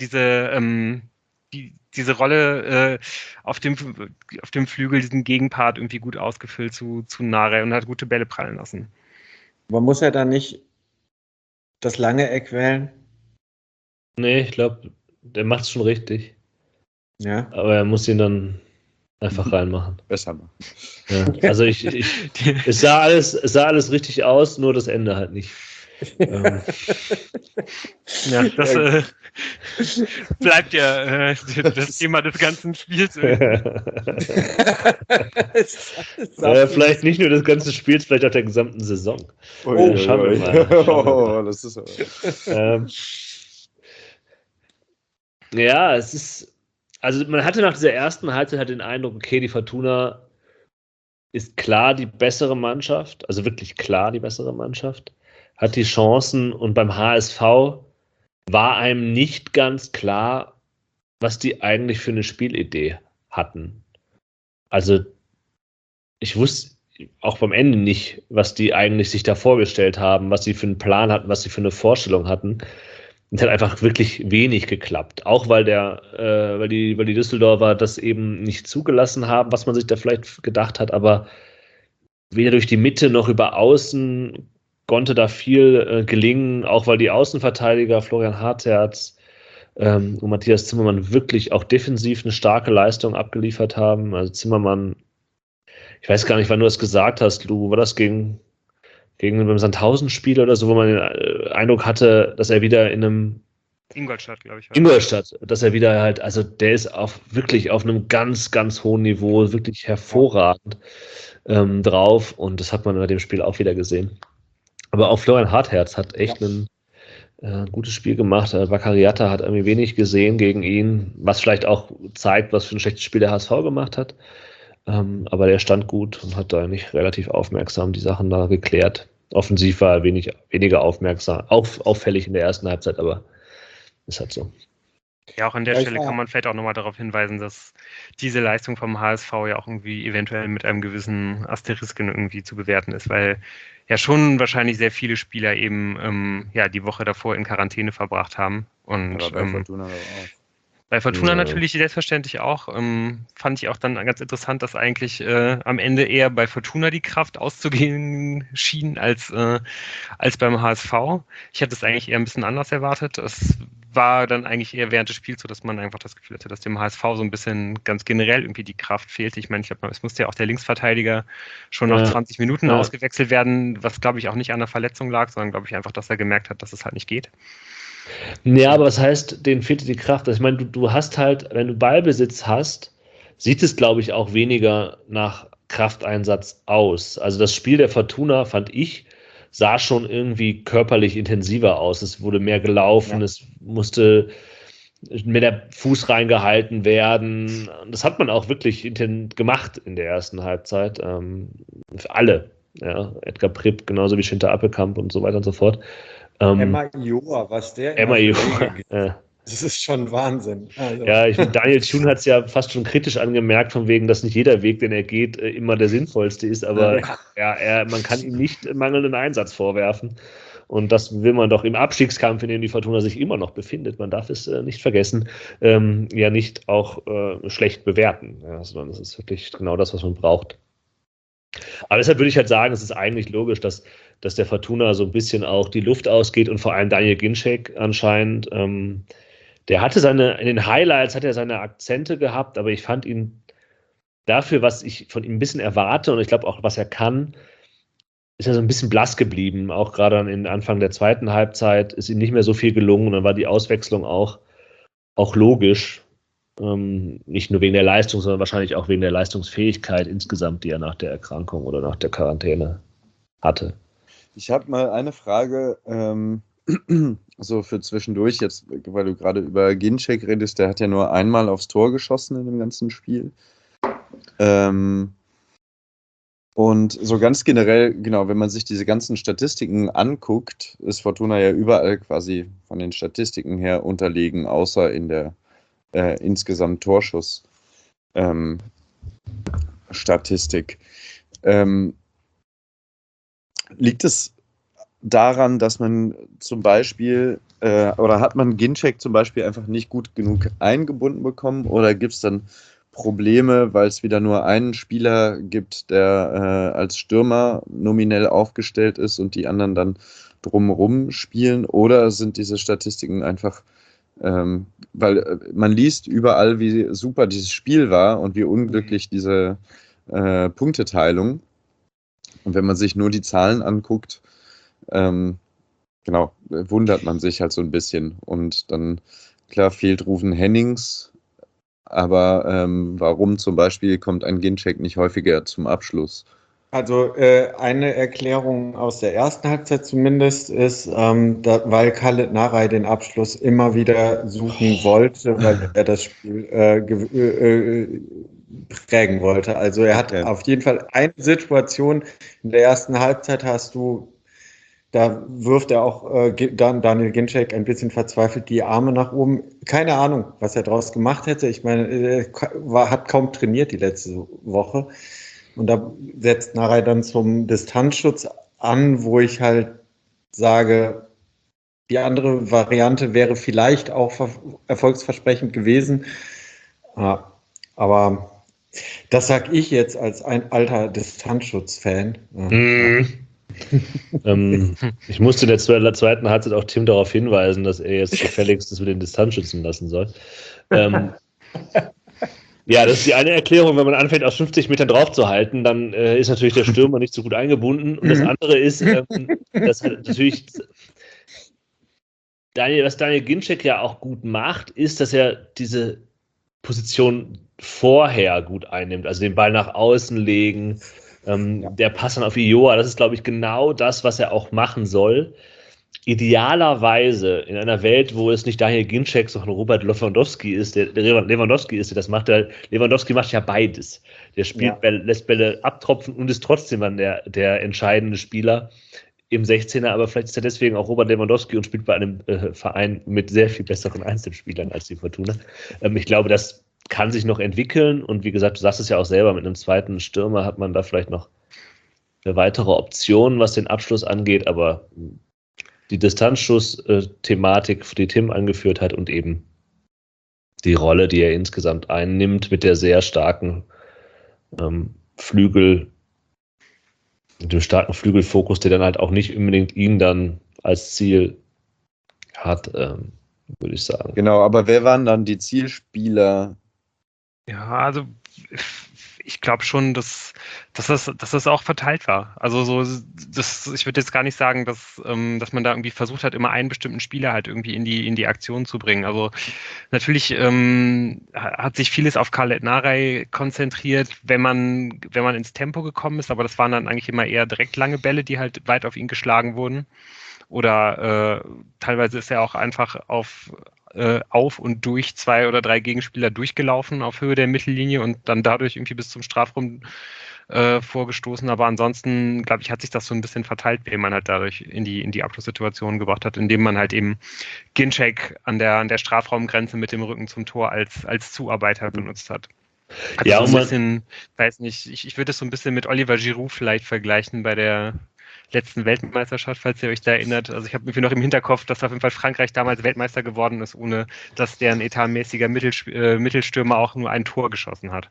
diese Rolle auf dem Flügel, diesen Gegenpart irgendwie gut ausgefüllt zu Narei und hat gute Bälle prallen lassen. Man muss ja dann nicht das lange Eck wählen? Nee, ich glaube, der macht es schon richtig. Ja. Aber er muss ihn dann einfach reinmachen. Besser machen. Ja, also es sah alles richtig aus, nur das Ende halt nicht. Ja, das bleibt ja das Thema des ganzen Spiels. Vielleicht nicht nur des ganzen Spiels, vielleicht auch der gesamten Saison. Schauen wir mal. Das ist ja, es ist, also man hatte nach dieser ersten Halbzeit halt den Eindruck, okay, die Fortuna ist klar die bessere Mannschaft, also wirklich klar die bessere Mannschaft, hat die Chancen, und beim HSV war einem nicht ganz klar, was die eigentlich für eine Spielidee hatten. Also ich wusste auch beim Ende nicht, was die eigentlich sich da vorgestellt haben, was sie für einen Plan hatten, was sie für eine Vorstellung hatten. Es hat einfach wirklich wenig geklappt. Auch weil die Düsseldorfer das eben nicht zugelassen haben, was man sich da vielleicht gedacht hat, aber weder durch die Mitte noch über Außen konnte da viel gelingen, auch weil die Außenverteidiger Florian Hartherz und Matthias Zimmermann wirklich auch defensiv eine starke Leistung abgeliefert haben. Also Zimmermann, ich weiß gar nicht, wann du das gesagt hast, Lou, war das gegen beim Sandhausen-Spiel oder so, wo man den Eindruck hatte, dass er wieder in einem Ingolstadt, glaube ich. Ingolstadt, dass er wieder halt, also der ist wirklich auf einem ganz, ganz hohen Niveau, wirklich hervorragend drauf, und das hat man bei dem Spiel auch wieder gesehen. Aber auch Florian Hartherz hat echt ein gutes Spiel gemacht. Baccariata hat irgendwie wenig gesehen gegen ihn, was vielleicht auch zeigt, was für ein schlechtes Spiel der HSV gemacht hat. Aber der stand gut und hat da nicht relativ aufmerksam die Sachen da geklärt. Offensiv war er weniger aufmerksam, auffällig in der ersten Halbzeit, aber ist halt so. Ja, auch an der Stelle kann man vielleicht auch nochmal darauf hinweisen, dass diese Leistung vom HSV ja auch irgendwie eventuell mit einem gewissen Asterisken irgendwie zu bewerten ist, weil ja schon wahrscheinlich sehr viele Spieler eben die Woche davor in Quarantäne verbracht haben. Und aber bei Fortuna auch. Bei Fortuna natürlich selbstverständlich auch. Fand ich auch dann ganz interessant, dass eigentlich am Ende eher bei Fortuna die Kraft auszugehen schien als beim HSV. Ich hatte es eigentlich eher ein bisschen anders erwartet. Es war dann eigentlich eher während des Spiels so, dass man einfach das Gefühl hatte, dass dem HSV so ein bisschen ganz generell irgendwie die Kraft fehlte. Ich meine, es musste ja auch der Linksverteidiger schon nach 20 Minuten ausgewechselt werden, was, glaube ich, auch nicht an der Verletzung lag, sondern, glaube ich, einfach, dass er gemerkt hat, dass es halt nicht geht. Ja, aber was heißt, denen fehlte die Kraft? Also ich meine, du hast halt, wenn du Ballbesitz hast, sieht es, glaube ich, auch weniger nach Krafteinsatz aus. Also das Spiel der Fortuna, fand ich, sah schon irgendwie körperlich intensiver aus. Es wurde mehr gelaufen, es musste mehr der Fuß reingehalten werden. Das hat man auch wirklich gemacht in der ersten Halbzeit. Für alle. Ja, Edgar Pripp, genauso wie Schinter Appelkamp und so weiter und so fort. Emma Ioa, was der Emma Ioa. Das ist schon Wahnsinn. Also. Ja, Daniel Thune hat es ja fast schon kritisch angemerkt, von wegen, dass nicht jeder Weg, den er geht, immer der sinnvollste ist, aber man kann ihm nicht mangelnden Einsatz vorwerfen. Und das will man doch im Abstiegskampf, in dem die Fortuna sich immer noch befindet, man darf es nicht vergessen, ja nicht auch schlecht bewerten, sondern es ist wirklich genau das, was man braucht. Aber deshalb würde ich halt sagen, es ist eigentlich logisch, dass der Fortuna so ein bisschen auch die Luft ausgeht und vor allem Daniel Ginczek anscheinend, Der hatte in den Highlights hat er seine Akzente gehabt, aber ich fand ihn dafür, was ich von ihm ein bisschen erwarte und ich glaube auch, was er kann, ist er so ein bisschen blass geblieben. Auch gerade am Anfang der zweiten Halbzeit ist ihm nicht mehr so viel gelungen und dann war die Auswechslung auch logisch. Nicht nur wegen der Leistung, sondern wahrscheinlich auch wegen der Leistungsfähigkeit insgesamt, die er nach der Erkrankung oder nach der Quarantäne hatte. Ich habe mal eine Frage, so für zwischendurch, jetzt, weil du gerade über Ginczek redest, der hat ja nur einmal aufs Tor geschossen in dem ganzen Spiel. Und so ganz generell, genau, wenn man sich diese ganzen Statistiken anguckt, ist Fortuna ja überall quasi von den Statistiken her unterlegen, außer in der insgesamt Torschuss-Statistik. Liegt es daran, dass man zum Beispiel, oder hat man Ginczek zum Beispiel einfach nicht gut genug eingebunden bekommen, oder gibt es dann Probleme, weil es wieder nur einen Spieler gibt, der als Stürmer nominell aufgestellt ist und die anderen dann drumherum spielen, oder sind diese Statistiken einfach, weil man liest überall, wie super dieses Spiel war und wie unglücklich diese Punkteteilung, und wenn man sich nur die Zahlen anguckt, genau, wundert man sich halt so ein bisschen, und dann, klar, fehlt Ruven Hennings. Aber warum zum Beispiel kommt ein Ginczek nicht häufiger zum Abschluss? Also eine Erklärung aus der ersten Halbzeit zumindest ist, weil Khaled Narey den Abschluss immer wieder suchen wollte, weil er das Spiel prägen wollte. Also er hat auf jeden Fall eine Situation in der ersten Halbzeit da wirft er auch Daniel Ginczek ein bisschen verzweifelt die Arme nach oben. Keine Ahnung, was er daraus gemacht hätte. Ich meine, er hat kaum trainiert die letzte Woche. Und da setzt Narey dann zum Distanzschutz an, wo ich halt sage, die andere Variante wäre vielleicht auch erfolgsversprechend gewesen. Aber das sage ich jetzt als ein alter Distanzschutz-Fan. Ich musste in der zweiten Halbzeit auch Tim darauf hinweisen, dass er jetzt gefälligst das mit den Distanz schützen lassen soll. Ja, das ist die eine Erklärung. Wenn man anfängt, aus 50 Metern draufzuhalten, dann ist natürlich der Stürmer nicht so gut eingebunden. Und das andere ist, dass halt natürlich was Daniel Ginczek ja auch gut macht, ist, dass er diese Position vorher gut einnimmt. Also den Ball nach außen legen, der Pass dann auf Ioa, das ist, glaube ich, genau das, was er auch machen soll. Idealerweise in einer Welt, wo es nicht Daniel Ginczek, sondern Robert Lewandowski ist, der das macht. Lewandowski macht ja beides. Der spielt, lässt Bälle abtropfen und ist trotzdem dann der entscheidende Spieler im 16er, aber vielleicht ist er deswegen auch Robert Lewandowski und spielt bei einem Verein mit sehr viel besseren Einzelspielern als die Fortuna. Ich glaube, das kann sich noch entwickeln, und wie gesagt, du sagst es ja auch selber, mit einem zweiten Stürmer hat man da vielleicht noch eine weitere Option, was den Abschluss angeht, aber die Distanzschuss-Thematik, die Tim angeführt hat, und eben die Rolle, die er insgesamt einnimmt mit der sehr starken mit dem starken Flügelfokus, der dann halt auch nicht unbedingt ihn dann als Ziel hat, würde ich sagen. Genau, aber wer waren dann die Zielspieler? Ja, also ich glaube schon, dass das auch verteilt war. Also ich würde jetzt gar nicht sagen, dass man da irgendwie versucht hat, immer einen bestimmten Spieler halt irgendwie in die Aktion zu bringen. Also natürlich hat sich vieles auf Khaled Narey konzentriert, wenn man ins Tempo gekommen ist, aber das waren dann eigentlich immer eher direkt lange Bälle, die halt weit auf ihn geschlagen wurden. Oder teilweise ist er auch einfach auf und durch 2 oder 3 Gegenspieler durchgelaufen auf Höhe der Mittellinie und dann dadurch irgendwie bis zum Strafraum vorgestoßen. Aber ansonsten, glaube ich, hat sich das so ein bisschen verteilt, wen man halt dadurch in die Abschlusssituation gebracht hat, indem man halt eben Ginczek an der Strafraumgrenze mit dem Rücken zum Tor als Zuarbeiter benutzt hat. Also ja, so ein bisschen, weiß nicht, ich würde es so ein bisschen mit Oliver Giroud vielleicht vergleichen bei der letzten Weltmeisterschaft, falls ihr euch da erinnert. Also ich habe irgendwie noch im Hinterkopf, dass auf jeden Fall Frankreich damals Weltmeister geworden ist, ohne dass deren etatmäßiger Mittelstürmer auch nur ein Tor geschossen hat.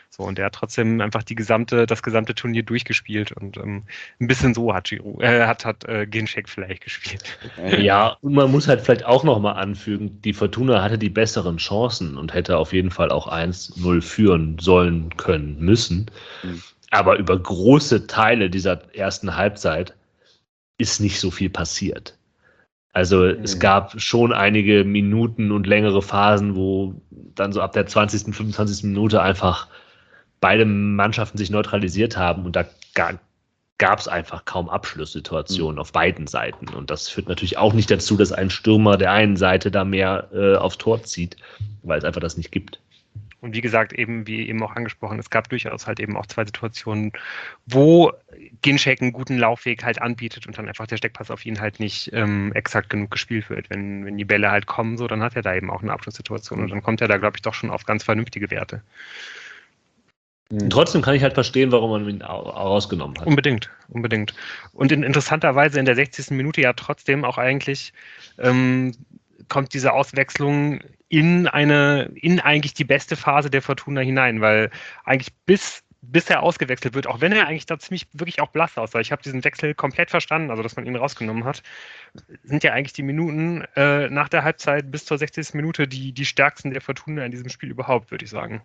So, und der hat trotzdem einfach das gesamte Turnier durchgespielt und ein bisschen so hat Ginczek vielleicht gespielt. Ja, und man muss halt vielleicht auch nochmal anfügen, die Fortuna hatte die besseren Chancen und hätte auf jeden Fall auch 1-0 führen sollen, können, müssen. Aber über große Teile dieser ersten Halbzeit ist nicht so viel passiert. Also es gab schon einige Minuten und längere Phasen, wo dann so ab der 20., 25. Minute einfach beide Mannschaften sich neutralisiert haben und da gab es einfach kaum Abschlusssituationen auf beiden Seiten. Und das führt natürlich auch nicht dazu, dass ein Stürmer der einen Seite da mehr aufs Tor zieht, weil es einfach das nicht gibt. Und wie gesagt, wie eben auch angesprochen, es gab durchaus halt eben auch 2 Situationen, wo Ginczek einen guten Laufweg halt anbietet und dann einfach der Steckpass auf ihn halt nicht exakt genug gespielt wird. Wenn die Bälle halt kommen, so, dann hat er da eben auch eine Abschlusssituation und dann kommt er da, glaube ich, doch schon auf ganz vernünftige Werte. Und trotzdem kann ich halt verstehen, warum man ihn rausgenommen hat. Unbedingt. Und interessanterweise in der 60. Minute ja trotzdem auch eigentlich kommt diese Auswechslung in eigentlich die beste Phase der Fortuna hinein, weil eigentlich bis er ausgewechselt wird, auch wenn er eigentlich da ziemlich wirklich auch blass aussah. Ich habe diesen Wechsel komplett verstanden, also dass man ihn rausgenommen hat, sind ja eigentlich die Minuten nach der Halbzeit bis zur 60. Minute die stärksten der Fortuna in diesem Spiel überhaupt, würde ich sagen.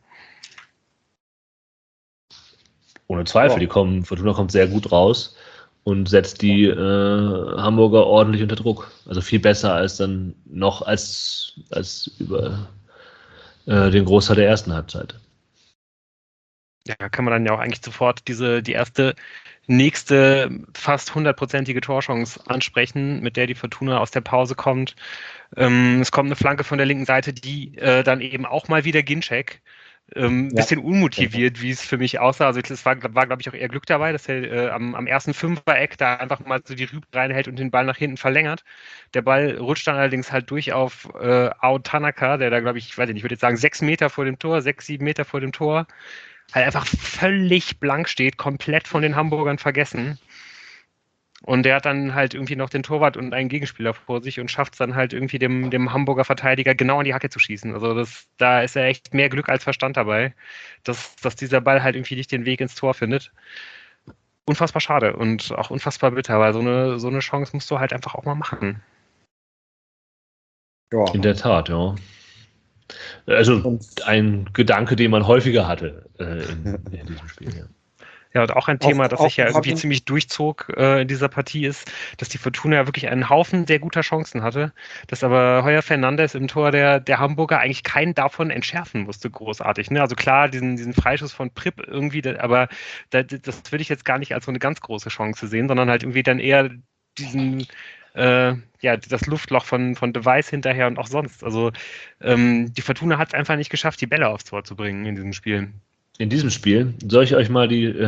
Ohne Zweifel, Fortuna kommt sehr gut raus und setzt die Hamburger ordentlich unter Druck. Also viel besser als dann noch als über den Großteil der ersten Halbzeit. Ja, kann man dann ja auch eigentlich sofort die erste nächste fast 100%ige Torchance ansprechen, mit der die Fortuna aus der Pause kommt. Es kommt eine Flanke von der linken Seite, die dann eben auch mal wieder Ginczek bisschen unmotiviert, wie es für mich aussah. Also es war glaube ich, auch eher Glück dabei, dass er am ersten Fünfer-Eck da einfach mal so die Rübe reinhält und den Ball nach hinten verlängert. Der Ball rutscht dann allerdings halt durch auf Ao Tanaka, der da, glaube ich weiß nicht, ich würde jetzt sagen 6 Meter vor dem Tor, 6, 7 Meter vor dem Tor, halt einfach völlig blank steht, komplett von den Hamburgern vergessen. Und der hat dann halt irgendwie noch den Torwart und einen Gegenspieler vor sich und schafft es dann halt irgendwie dem Hamburger Verteidiger genau in die Hacke zu schießen. Also da ist ja echt mehr Glück als Verstand dabei, dass dieser Ball halt irgendwie nicht den Weg ins Tor findet. Unfassbar schade und auch unfassbar bitter, weil so eine Chance musst du halt einfach auch mal machen. Ja. In der Tat, ja. Also ein Gedanke, den man häufiger hatte in diesem Spiel, ja. Ja, und auch ein Thema, das sich ja irgendwie ziemlich durchzog in dieser Partie ist, dass die Fortuna ja wirklich einen Haufen sehr guter Chancen hatte, dass aber Heuer Fernandes im Tor der Hamburger eigentlich keinen davon entschärfen musste, großartig. Ne? Also klar, diesen Freischuss von Pripp irgendwie, aber das würde ich jetzt gar nicht als so eine ganz große Chance sehen, sondern halt irgendwie dann eher diesen das Luftloch von De Wijs hinterher und auch sonst. Also die Fortuna hat es einfach nicht geschafft, die Bälle aufs Tor zu bringen in diesem Spiel. In diesem Spiel soll ich euch mal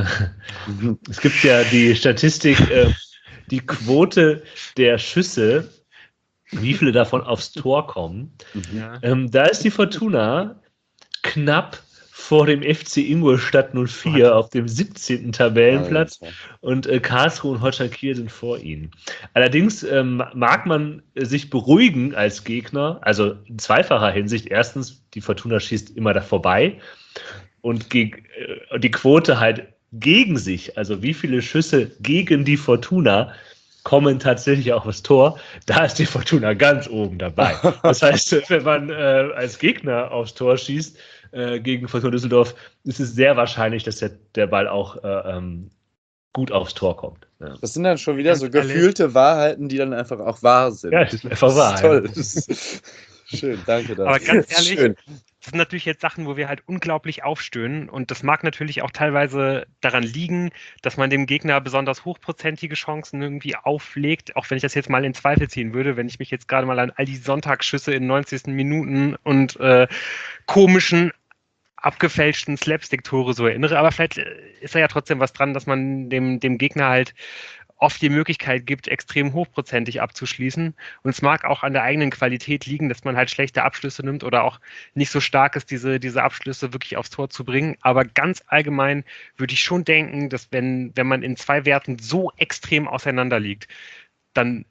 es gibt ja die Statistik, die Quote der Schüsse, wie viele davon aufs Tor kommen. Ja. Da ist die Fortuna knapp vor dem FC Ingolstadt 04 auf dem 17. Tabellenplatz und Karlsruhe und Holstein Kiel sind vor ihnen. Allerdings mag man sich beruhigen als Gegner, also in zweifacher Hinsicht. Erstens, die Fortuna schießt immer da vorbei. Und die Quote halt gegen sich, also wie viele Schüsse gegen die Fortuna kommen tatsächlich auch aufs Tor, da ist die Fortuna ganz oben dabei. Das heißt, wenn man als Gegner aufs Tor schießt gegen Fortuna Düsseldorf, ist es sehr wahrscheinlich, dass der Ball auch gut aufs Tor kommt. Ja. Das sind dann schon wieder so gefühlte Wahrheiten, die dann einfach auch wahr sind. Ja, das ist einfach wahr. Toll. Schön, danke dafür. Aber ganz ehrlich, das sind natürlich jetzt Sachen, wo wir halt unglaublich aufstöhnen und das mag natürlich auch teilweise daran liegen, dass man dem Gegner besonders hochprozentige Chancen irgendwie auflegt, auch wenn ich das jetzt mal in Zweifel ziehen würde, wenn ich mich jetzt gerade mal an all die Sonntagsschüsse in 90. Minuten und komischen, abgefälschten Slapstick-Tore so erinnere, aber vielleicht ist da ja trotzdem was dran, dass man dem Gegner halt oft die Möglichkeit gibt, extrem hochprozentig abzuschließen. Und es mag auch an der eigenen Qualität liegen, dass man halt schlechte Abschlüsse nimmt oder auch nicht so stark ist, diese Abschlüsse wirklich aufs Tor zu bringen. Aber ganz allgemein würde ich schon denken, dass wenn man in 2 Werten so extrem auseinander liegt, dann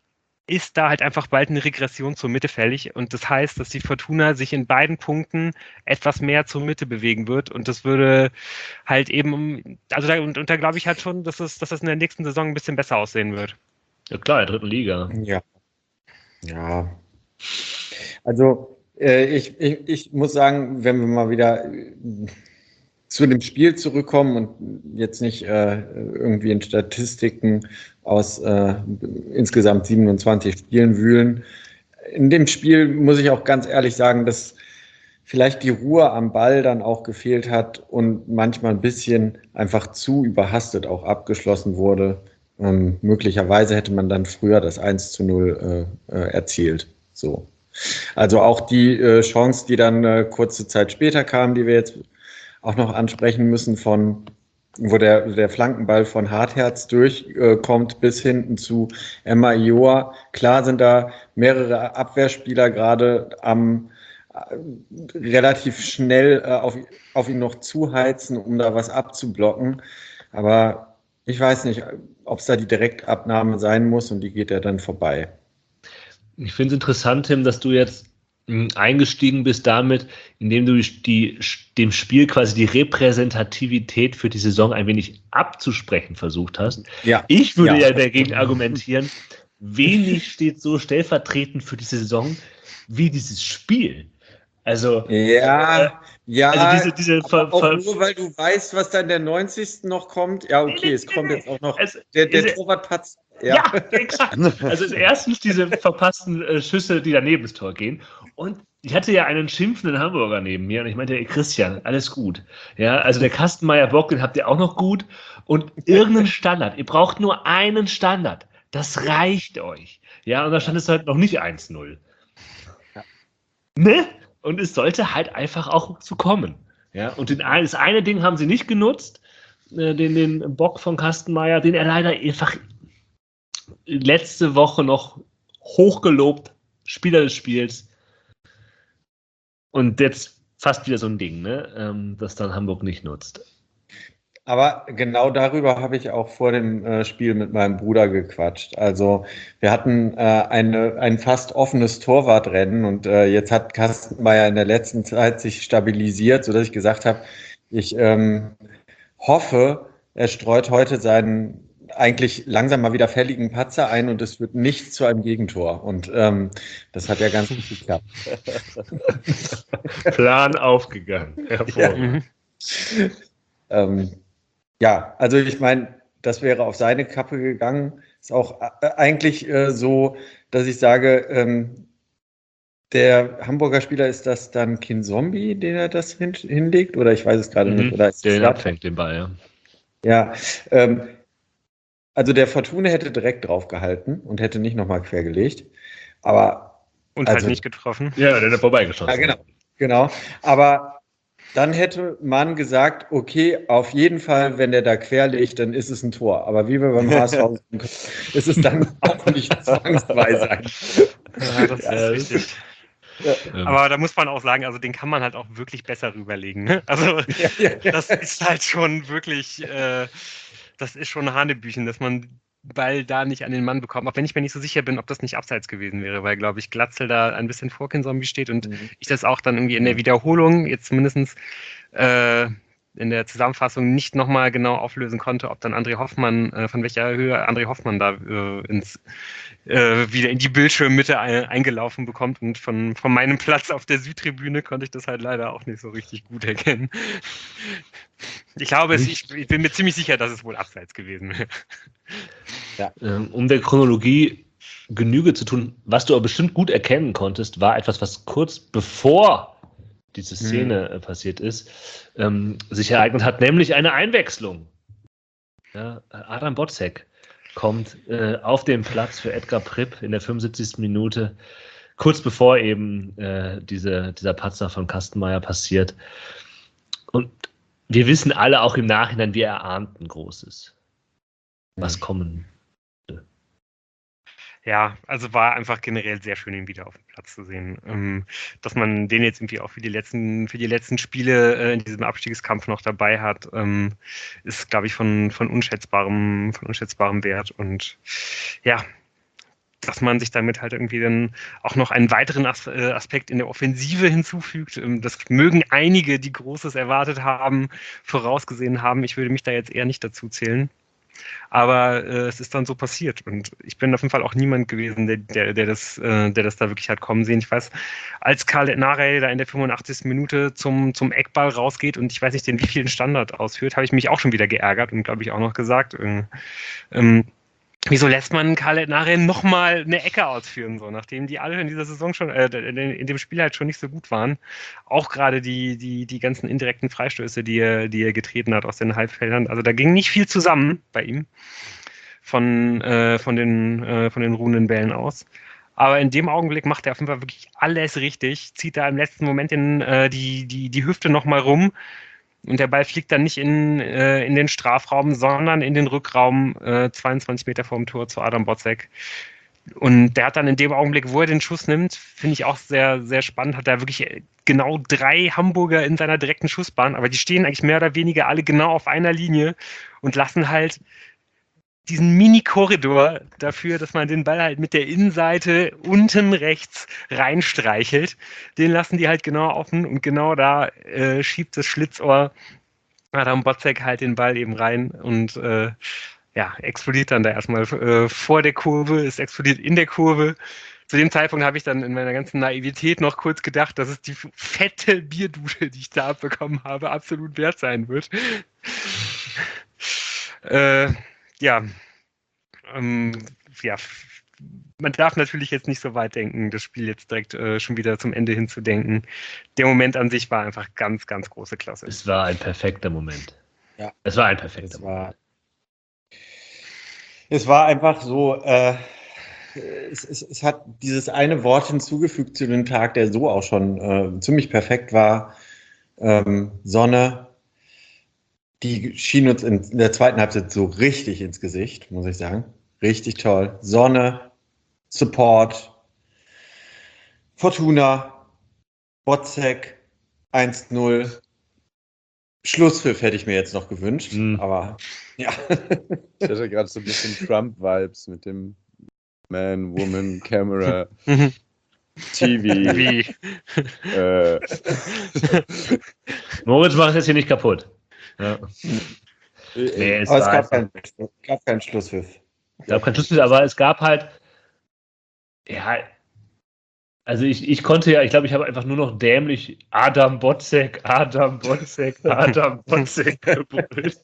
ist da halt einfach bald eine Regression zur Mitte fällig. Und das heißt, dass die Fortuna sich in beiden Punkten etwas mehr zur Mitte bewegen wird. Und das würde halt eben, also da glaube ich halt schon, dass das in der nächsten Saison ein bisschen besser aussehen wird. Ja klar, in der 3. Liga. Ja. Ja. Also ich muss sagen, wenn wir mal wieder zu dem Spiel zurückkommen und jetzt nicht irgendwie in Statistiken aus insgesamt 27 Spielen wühlen. In dem Spiel muss ich auch ganz ehrlich sagen, dass vielleicht die Ruhe am Ball dann auch gefehlt hat und manchmal ein bisschen einfach zu überhastet auch abgeschlossen wurde. Möglicherweise hätte man dann früher das 1:0 erzielt. So. Also auch die Chance, die dann kurze Zeit später kam, die wir jetzt auch noch ansprechen müssen, wo der Flankenball von Hartherz durchkommt bis hinten zu Emma Ioa. Klar sind da mehrere Abwehrspieler gerade relativ schnell auf ihn noch zuheizen, um da was abzublocken. Aber ich weiß nicht, ob es da die Direktabnahme sein muss und die geht ja dann vorbei. Ich finde es interessant, Tim, dass du jetzt eingestiegen bist damit, indem du dem Spiel quasi die Repräsentativität für die Saison ein wenig abzusprechen versucht hast. Ja. Ich würde ja dagegen argumentieren, wenig steht so stellvertretend für die Saison wie dieses Spiel. Also ja, also diese auch nur weil du weißt, was da in der 90. noch kommt. Ja, okay, es kommt jetzt auch noch der Torwartpatz. Ja, exakt. Also erstens diese verpassten Schüsse, die daneben das Tor gehen. Und ich hatte ja einen schimpfenden Hamburger neben mir und ich meinte, Christian, alles gut. Ja, also der Kastenmeier-Bock, den habt ihr auch noch gut. Und irgendeinen Standard. Ihr braucht nur einen Standard. Das reicht euch. Ja, und da stand es halt noch nicht 1:0. Ja. Ne? Und es sollte halt einfach auch so kommen. Ja, und das eine Ding haben sie nicht genutzt, den Bock von Kastenmeier, den er leider einfach letzte Woche noch hochgelobt, Spieler des Spiels. Und jetzt fast wieder so ein Ding, ne? Das dann Hamburg nicht nutzt. Aber genau darüber habe ich auch vor dem Spiel mit meinem Bruder gequatscht. Also wir hatten ein fast offenes Torwartrennen und jetzt hat Kastenmeier in der letzten Zeit sich stabilisiert, sodass ich gesagt habe, ich hoffe, er streut heute seinen eigentlich langsam mal wieder fälligen Patzer ein und es wird nicht zu einem Gegentor. Und das hat ja ganz gut geklappt. Plan aufgegangen. Hervorragend. Ja, also ich meine, das wäre auf seine Kappe gegangen. Ist auch eigentlich so, dass ich sage, der Hamburger Spieler, ist das dann Kinzombie, den er das hinlegt? Oder ich weiß es gerade nicht. Oder ist der es ihn abfängt, den Ball, ja. Ja, also der Fortuna hätte direkt drauf gehalten und hätte nicht nochmal quergelegt. Aber. Und halt nicht getroffen. Ja, der hat vorbeigeschossen. Ja, genau. Aber dann hätte man gesagt, okay, auf jeden Fall, wenn der da querlegt, dann ist es ein Tor. Aber wie wir beim HSV sind, ist es dann auch nicht zwangsweise ein. Ja, das ist richtig. Ja. Aber da muss man auch sagen, also den kann man halt auch wirklich besser rüberlegen. Ne? Also das ist halt schon wirklich, das ist schon Hanebüchen, dass man Ball da nicht an den Mann bekommt. Auch wenn ich mir nicht so sicher bin, ob das nicht abseits gewesen wäre, weil, glaube ich, Glatzel da ein bisschen vor Kinzombie steht und ich das auch dann irgendwie in der Wiederholung, jetzt mindestens in der Zusammenfassung nicht nochmal genau auflösen konnte, ob dann André Hoffmann, von welcher Höhe André Hoffmann da wieder in die Bildschirmmitte eingelaufen bekommt. Und von meinem Platz auf der Südtribüne konnte ich das halt leider auch nicht so richtig gut erkennen. Ich glaube, ich bin mir ziemlich sicher, dass es wohl abseits gewesen wäre. Ja. Um der Chronologie Genüge zu tun, was du aber bestimmt gut erkennen konntest, war etwas, was kurz bevor diese Szene passiert ist, sich ereignet hat, nämlich eine Einwechslung. Ja, Adam Botzek kommt auf den Platz für Edgar Pripp in der 75. Minute, kurz bevor eben dieser Patzer von Kastenmeier passiert. Und wir wissen alle auch im Nachhinein, wir erahnten Großes, was kommen. Ja, also war einfach generell sehr schön, ihn wieder auf dem Platz zu sehen. Dass man den jetzt irgendwie auch für die letzten Spiele in diesem Abstiegskampf noch dabei hat, ist, glaube ich, von unschätzbarem Wert. Und ja, dass man sich damit halt irgendwie dann auch noch einen weiteren Aspekt in der Offensive hinzufügt. Das mögen einige, die Großes erwartet haben, vorausgesehen haben. Ich würde mich da jetzt eher nicht dazu zählen. Aber es ist dann so passiert. Und ich bin auf jeden Fall auch niemand gewesen, der das da wirklich hat kommen sehen. Ich weiß, als Karl Narey da in der 85. Minute zum Eckball rausgeht und ich weiß nicht, den wie vielen Standard ausführt, habe ich mich auch schon wieder geärgert und glaube ich auch noch gesagt, wieso lässt man Karl Narey nochmal eine Ecke ausführen, so, nachdem die alle in dieser Saison schon, in dem Spiel halt schon nicht so gut waren. Auch gerade die ganzen indirekten Freistöße, die er getreten hat aus den Halbfeldern. Also da ging nicht viel zusammen bei ihm von den ruhenden Bällen aus. Aber in dem Augenblick macht er auf jeden Fall wirklich alles richtig, zieht da im letzten Moment die Hüfte nochmal rum. Und der Ball fliegt dann nicht in den Strafraum, sondern in den Rückraum 22 Meter vorm Tor zu Adam Botzek. Und der hat dann in dem Augenblick, wo er den Schuss nimmt, finde ich auch sehr, sehr spannend, hat er wirklich genau 3 Hamburger in seiner direkten Schussbahn, aber die stehen eigentlich mehr oder weniger alle genau auf einer Linie und lassen halt diesen Mini-Korridor dafür, dass man den Ball halt mit der Innenseite unten rechts reinstreichelt. Den lassen die halt genau offen und genau da schiebt das Schlitzohr Adam Botzek halt den Ball eben rein und explodiert dann da erstmal vor der Kurve, es explodiert in der Kurve. Zu dem Zeitpunkt habe ich dann in meiner ganzen Naivität noch kurz gedacht, dass es die fette Bierdusche, die ich da abbekommen habe, absolut wert sein wird. Man darf natürlich jetzt nicht so weit denken, das Spiel jetzt direkt schon wieder zum Ende hinzudenken. Der Moment an sich war einfach ganz, ganz große Klasse. Es war ein perfekter Moment. Ja. Es war ein perfekter Moment. Es war einfach so, es hat dieses eine Wort hinzugefügt zu dem Tag, der so auch schon ziemlich perfekt war. Sonne. Die schien uns in der zweiten Halbzeit so richtig ins Gesicht, muss ich sagen. Richtig toll. Sonne, Support, Fortuna, Botzek, 1-0. Schlusspfiff hätte ich mir jetzt noch gewünscht, aber ja. Ich hatte gerade so ein bisschen Trump-Vibes mit dem Man, Woman, Camera, TV. Moritz macht es jetzt hier nicht kaputt. Ja. Nee, es gab keinen Schlusspfiff. Es gab keinen Schlusspfiff, aber es gab halt, ja, also ich konnte ja, ich glaube, ich habe einfach nur noch dämlich Adam Botzek gebrüllt.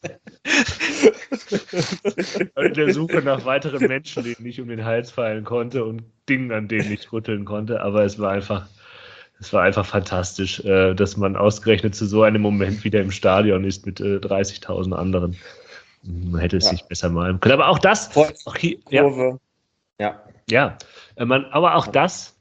In der Suche nach weiteren Menschen, denen ich um den Hals fallen konnte und Dingen, an denen ich rütteln konnte, aber es war einfach fantastisch, dass man ausgerechnet zu so einem Moment wieder im Stadion ist mit 30.000 anderen. Man hätte es sich besser malen können. Aber auch das, auch hier, aber auch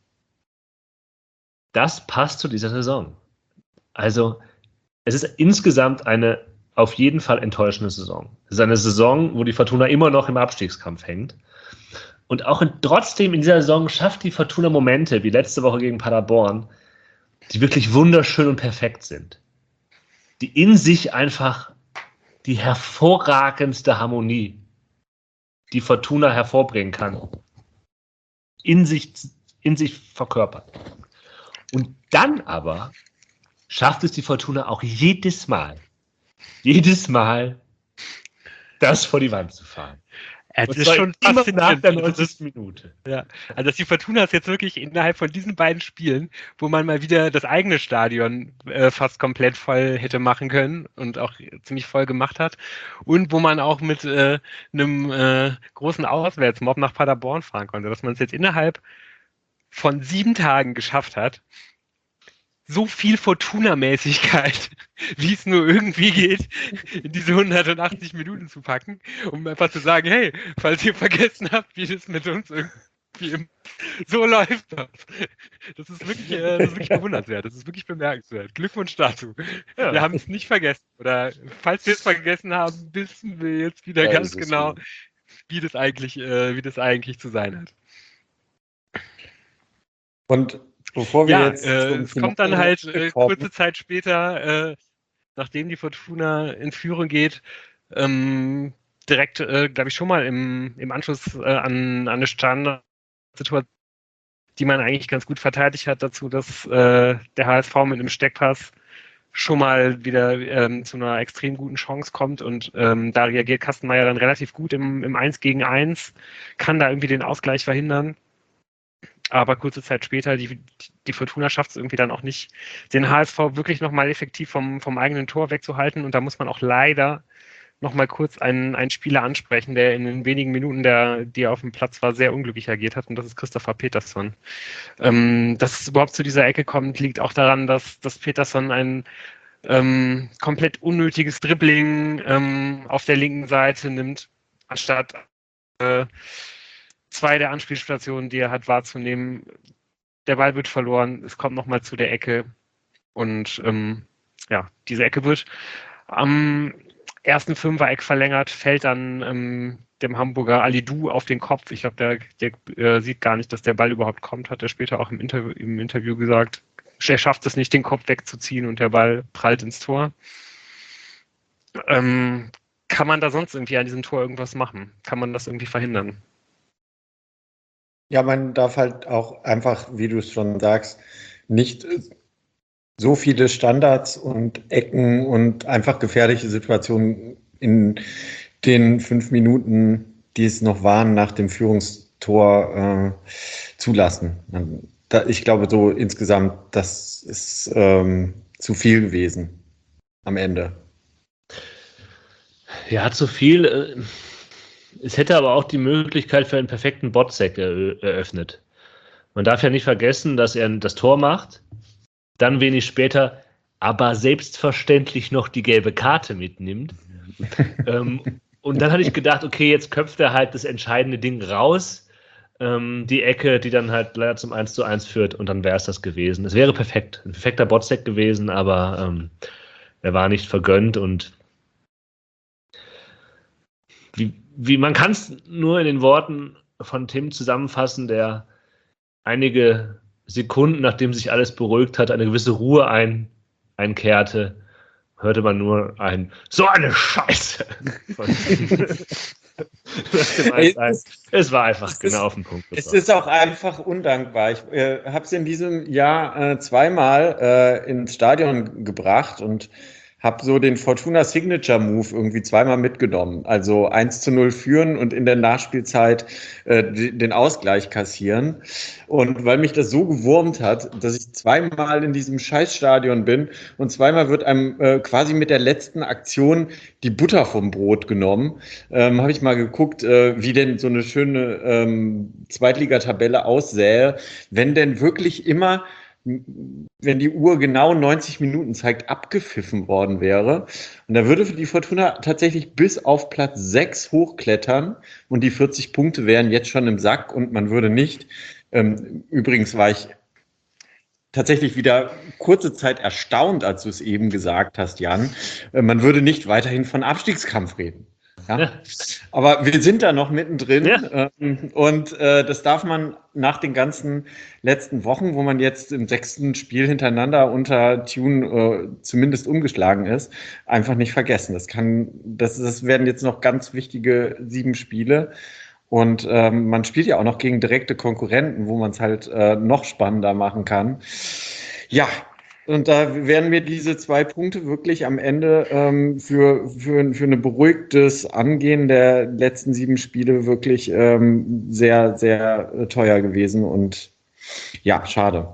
das passt zu dieser Saison. Also es ist insgesamt eine auf jeden Fall enttäuschende Saison. Es ist eine Saison, wo die Fortuna immer noch im Abstiegskampf hängt. Und auch trotzdem in dieser Saison schafft die Fortuna Momente, wie letzte Woche gegen Paderborn, die wirklich wunderschön und perfekt sind. Die in sich einfach die hervorragendste Harmonie, die Fortuna hervorbringen kann, in sich verkörpert. Und dann aber schafft es die Fortuna auch jedes Mal, das vor die Wand zu fahren. Es ist schon immer nach der 90. Minute. Ja, also dass die Fortuna es jetzt wirklich innerhalb von diesen beiden Spielen, wo man mal wieder das eigene Stadion fast komplett voll hätte machen können und auch ziemlich voll gemacht hat und wo man auch mit einem großen Auswärtsmob nach Paderborn fahren konnte, dass man es jetzt innerhalb von 7 Tagen geschafft hat, so viel Fortuna-Mäßigkeit, wie es nur irgendwie geht, in diese 180 Minuten zu packen, um einfach zu sagen, hey, falls ihr vergessen habt, wie das mit uns irgendwie so läuft. Das ist wirklich bewundernswert, das ist wirklich bemerkenswert. Glückwunsch dazu. Ja. Wir haben es nicht vergessen. Oder falls wir es vergessen haben, wissen wir jetzt wieder ganz genau, wie das eigentlich zu sein hat. Und bevor wir jetzt es kommt dann halt kurze Zeit später, nachdem die Fortuna in Führung geht, direkt, glaube ich, schon mal im Anschluss an eine Situation, die man eigentlich ganz gut verteidigt hat, dazu, dass der HSV mit einem Steckpass schon mal wieder zu einer extrem guten Chance kommt und da reagiert Kastenmeier dann relativ gut im 1 gegen 1, kann da irgendwie den Ausgleich verhindern. Aber kurze Zeit später, die Fortuna schafft es irgendwie dann auch nicht, den HSV wirklich nochmal effektiv vom eigenen Tor wegzuhalten. Und da muss man auch leider nochmal kurz einen Spieler ansprechen, der in den wenigen Minuten, die er auf dem Platz war, sehr unglücklich agiert hat. Und das ist Christopher Peterson. Dass es überhaupt zu dieser Ecke kommt, liegt auch daran, dass Peterson ein komplett unnötiges Dribbling auf der linken Seite nimmt, anstatt zwei der Anspielstationen, die er hat, wahrzunehmen. Der Ball wird verloren, es kommt nochmal zu der Ecke und diese Ecke wird am ersten Fünfer-Eck verlängert, fällt dann dem Hamburger Alidou auf den Kopf. Ich glaube, der sieht gar nicht, dass der Ball überhaupt kommt, hat er später auch im Interview gesagt. Er schafft es nicht, den Kopf wegzuziehen und der Ball prallt ins Tor. Kann man da sonst irgendwie an diesem Tor irgendwas machen? Kann man das irgendwie verhindern? Ja, man darf halt auch einfach, wie du es schon sagst, nicht so viele Standards und Ecken und einfach gefährliche Situationen in den 5 Minuten, die es noch waren, nach dem Führungstor zulassen. Ich glaube, so insgesamt, das ist zu viel gewesen am Ende. Ja, zu viel. Es hätte aber auch die Möglichkeit für einen perfekten Botzek eröffnet. Man darf ja nicht vergessen, dass er das Tor macht, dann wenig später aber selbstverständlich noch die gelbe Karte mitnimmt. Und dann hatte ich gedacht, okay, jetzt köpft er halt das entscheidende Ding raus, die Ecke, die dann halt leider zum 1:1 führt, und dann wäre es das gewesen. Es wäre perfekt, ein perfekter Botzek gewesen, aber er war nicht vergönnt und wie man kann es nur in den Worten von Tim zusammenfassen, der einige Sekunden, nachdem sich alles beruhigt hat, eine gewisse Ruhe einkehrte, hörte man nur so eine Scheiße. Es war einfach genau auf den Punkt. Es ist auch einfach undankbar. Ich habe es in diesem Jahr zweimal ins Stadion gebracht und habe so den Fortuna Signature Move irgendwie zweimal mitgenommen. Also 1:0 führen und in der Nachspielzeit den Ausgleich kassieren. Und weil mich das so gewurmt hat, dass ich zweimal in diesem Scheißstadion bin und zweimal wird einem quasi mit der letzten Aktion die Butter vom Brot genommen, habe ich mal geguckt, wie denn so eine schöne Zweitligatabelle aussähe, wenn denn wirklich immer, wenn die Uhr genau 90 Minuten zeigt, abgepfiffen worden wäre. Und da würde die Fortuna tatsächlich bis auf Platz 6 hochklettern und die 40 Punkte wären jetzt schon im Sack und man würde nicht, übrigens war ich tatsächlich wieder kurze Zeit erstaunt, als du es eben gesagt hast, Jan, man würde nicht weiterhin von Abstiegskampf reden. Ja. Aber wir sind da noch mittendrin und das darf man nach den ganzen letzten Wochen, wo man jetzt im 6. Spiel hintereinander unter Tune zumindest umgeschlagen ist, einfach nicht vergessen. Das werden jetzt noch ganz wichtige 7 Spiele und man spielt ja auch noch gegen direkte Konkurrenten, wo man es halt noch spannender machen kann. Ja. Und da werden mir diese 2 Punkte wirklich am Ende für ein beruhigtes Angehen der letzten 7 Spiele wirklich sehr, sehr teuer gewesen. Und ja, schade.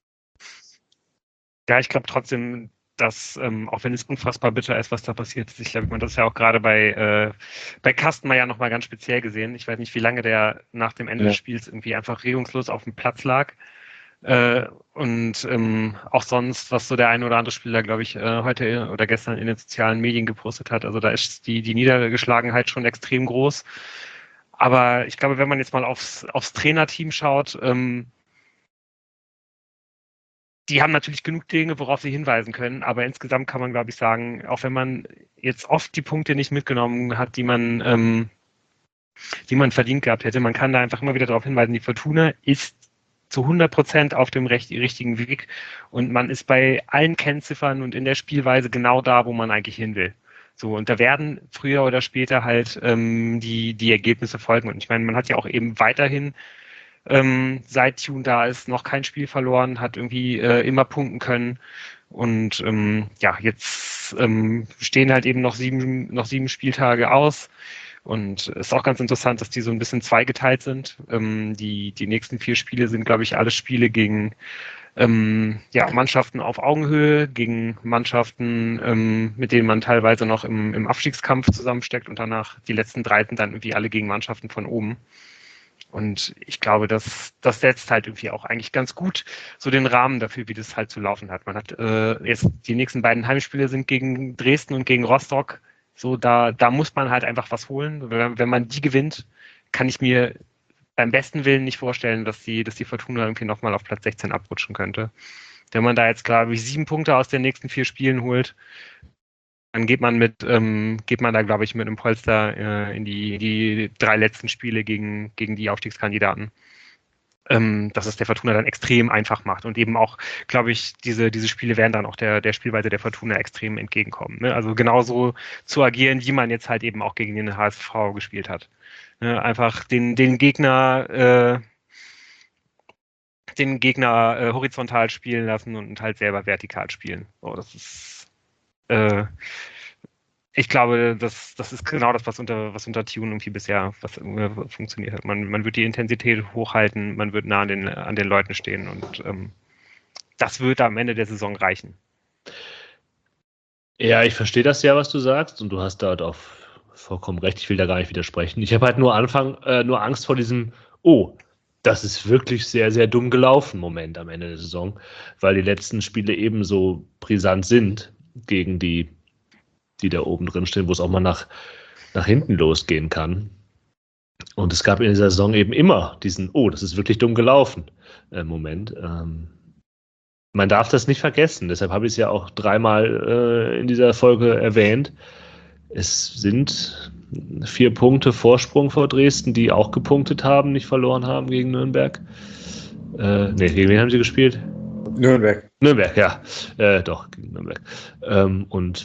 Ja, ich glaube trotzdem, dass, auch wenn es unfassbar bitter ist, was da passiert ist, ich glaube, man hat das ja auch gerade bei Kastenmeier nochmal ganz speziell gesehen. Ich weiß nicht, wie lange der nach dem Ende des Spiels irgendwie einfach regungslos auf dem Platz lag. Und auch sonst, was so der eine oder andere Spieler, glaube ich, heute oder gestern in den sozialen Medien gepostet hat. Also da ist die Niedergeschlagenheit schon extrem groß. Aber ich glaube, wenn man jetzt mal aufs Trainerteam schaut, die haben natürlich genug Dinge, worauf sie hinweisen können. Aber insgesamt kann man, glaube ich, sagen, auch wenn man jetzt oft die Punkte nicht mitgenommen hat, die man verdient gehabt hätte, man kann da einfach immer wieder darauf hinweisen, die Fortuna ist zu 100% auf dem richtigen Weg und man ist bei allen Kennziffern und in der Spielweise genau da, wo man eigentlich hin will. So, und da werden früher oder später halt die Ergebnisse folgen. Und ich meine, man hat ja auch eben weiterhin seit Tune da ist, noch kein Spiel verloren, hat irgendwie immer punkten können. Und jetzt stehen halt eben noch sieben Spieltage aus. Und es ist auch ganz interessant, dass die so ein bisschen zweigeteilt sind. Die nächsten 4 Spiele sind, glaube ich, alle Spiele gegen Mannschaften auf Augenhöhe, gegen Mannschaften, mit denen man teilweise noch im Abstiegskampf zusammensteckt, und danach die letzten 3 sind dann irgendwie alle gegen Mannschaften von oben. Und ich glaube, das setzt halt irgendwie auch eigentlich ganz gut so den Rahmen dafür, wie das halt zu laufen hat. Man hat jetzt die nächsten beiden Heimspiele sind gegen Dresden und gegen Rostock. So, da muss man halt einfach was holen. Wenn man die gewinnt, kann ich mir beim besten Willen nicht vorstellen, dass die Fortuna irgendwie nochmal auf Platz 16 abrutschen könnte. Wenn man da jetzt, glaube ich, 7 Punkte aus den nächsten 4 Spielen holt, dann geht man da, glaube ich, mit einem Polster in die 3 letzten Spiele gegen die Aufstiegskandidaten. Dass es der Fortuna dann extrem einfach macht und eben auch, glaube ich, diese Spiele werden dann auch der Spielweise der Fortuna extrem entgegenkommen. Ne? Also genauso zu agieren, wie man jetzt halt eben auch gegen den HSV gespielt hat. Ne? Einfach den Gegner horizontal spielen lassen und halt selber vertikal spielen. So, das ist ich glaube, das ist genau das, was unter Tune irgendwie bisher funktioniert hat. Man wird die Intensität hochhalten, man wird nah an den Leuten stehen, und das wird am Ende der Saison reichen. Ja, ich verstehe das ja, was du sagst, und du hast da auch vollkommen recht. Ich will da gar nicht widersprechen. Ich habe halt nur Angst vor diesem, das ist wirklich sehr, sehr dumm gelaufen Moment am Ende der Saison, weil die letzten Spiele ebenso brisant sind gegen die da oben drin stehen, wo es auch mal nach hinten losgehen kann. Und es gab in dieser Saison eben immer diesen, das ist wirklich dumm gelaufen Moment. Man darf das nicht vergessen, deshalb habe ich es ja auch 3-mal in dieser Folge erwähnt. Es sind 4 Punkte Vorsprung vor Dresden, die auch gepunktet haben, nicht verloren haben gegen Nürnberg. Gegen wen haben sie gespielt? Nürnberg. Nürnberg, ja. Doch, gegen Nürnberg. Und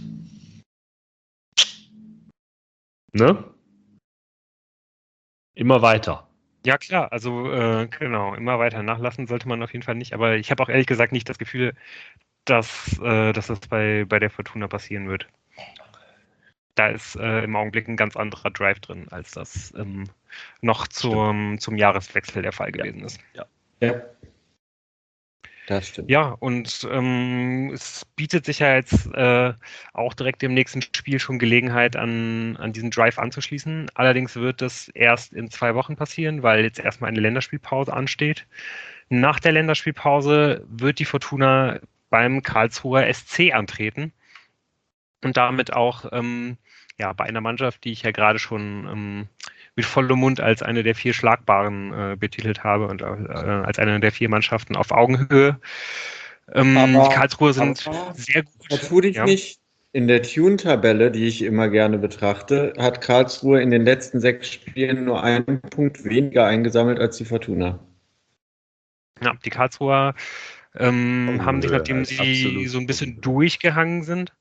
immer weiter. Ja, klar, also genau, immer weiter nachlassen sollte man auf jeden Fall nicht, aber ich habe auch ehrlich gesagt nicht das Gefühl, dass das bei der Fortuna passieren wird. Da ist im Augenblick ein ganz anderer Drive drin, als das noch zum Jahreswechsel der Fall gewesen ist. Ja. Das stimmt. Ja, und es bietet sich ja jetzt auch direkt im nächsten Spiel schon Gelegenheit, an diesen Drive anzuschließen. Allerdings wird das erst in 2 Wochen passieren, weil jetzt erstmal eine Länderspielpause ansteht. Nach der Länderspielpause wird die Fortuna beim Karlsruher SC antreten und damit auch bei einer Mannschaft, die ich ja gerade schon mit vollem Mund als eine der 4 Schlagbaren betitelt habe und als eine der 4 Mannschaften auf Augenhöhe. Die Karlsruher sind sehr gut. Vertu dich nicht. In der Tune-Tabelle, die ich immer gerne betrachte, hat Karlsruhe in den letzten 6 Spielen nur 1 Punkt weniger eingesammelt als die Fortuna. Ja, die Karlsruher haben sich, nachdem sie so ein bisschen durchgehangen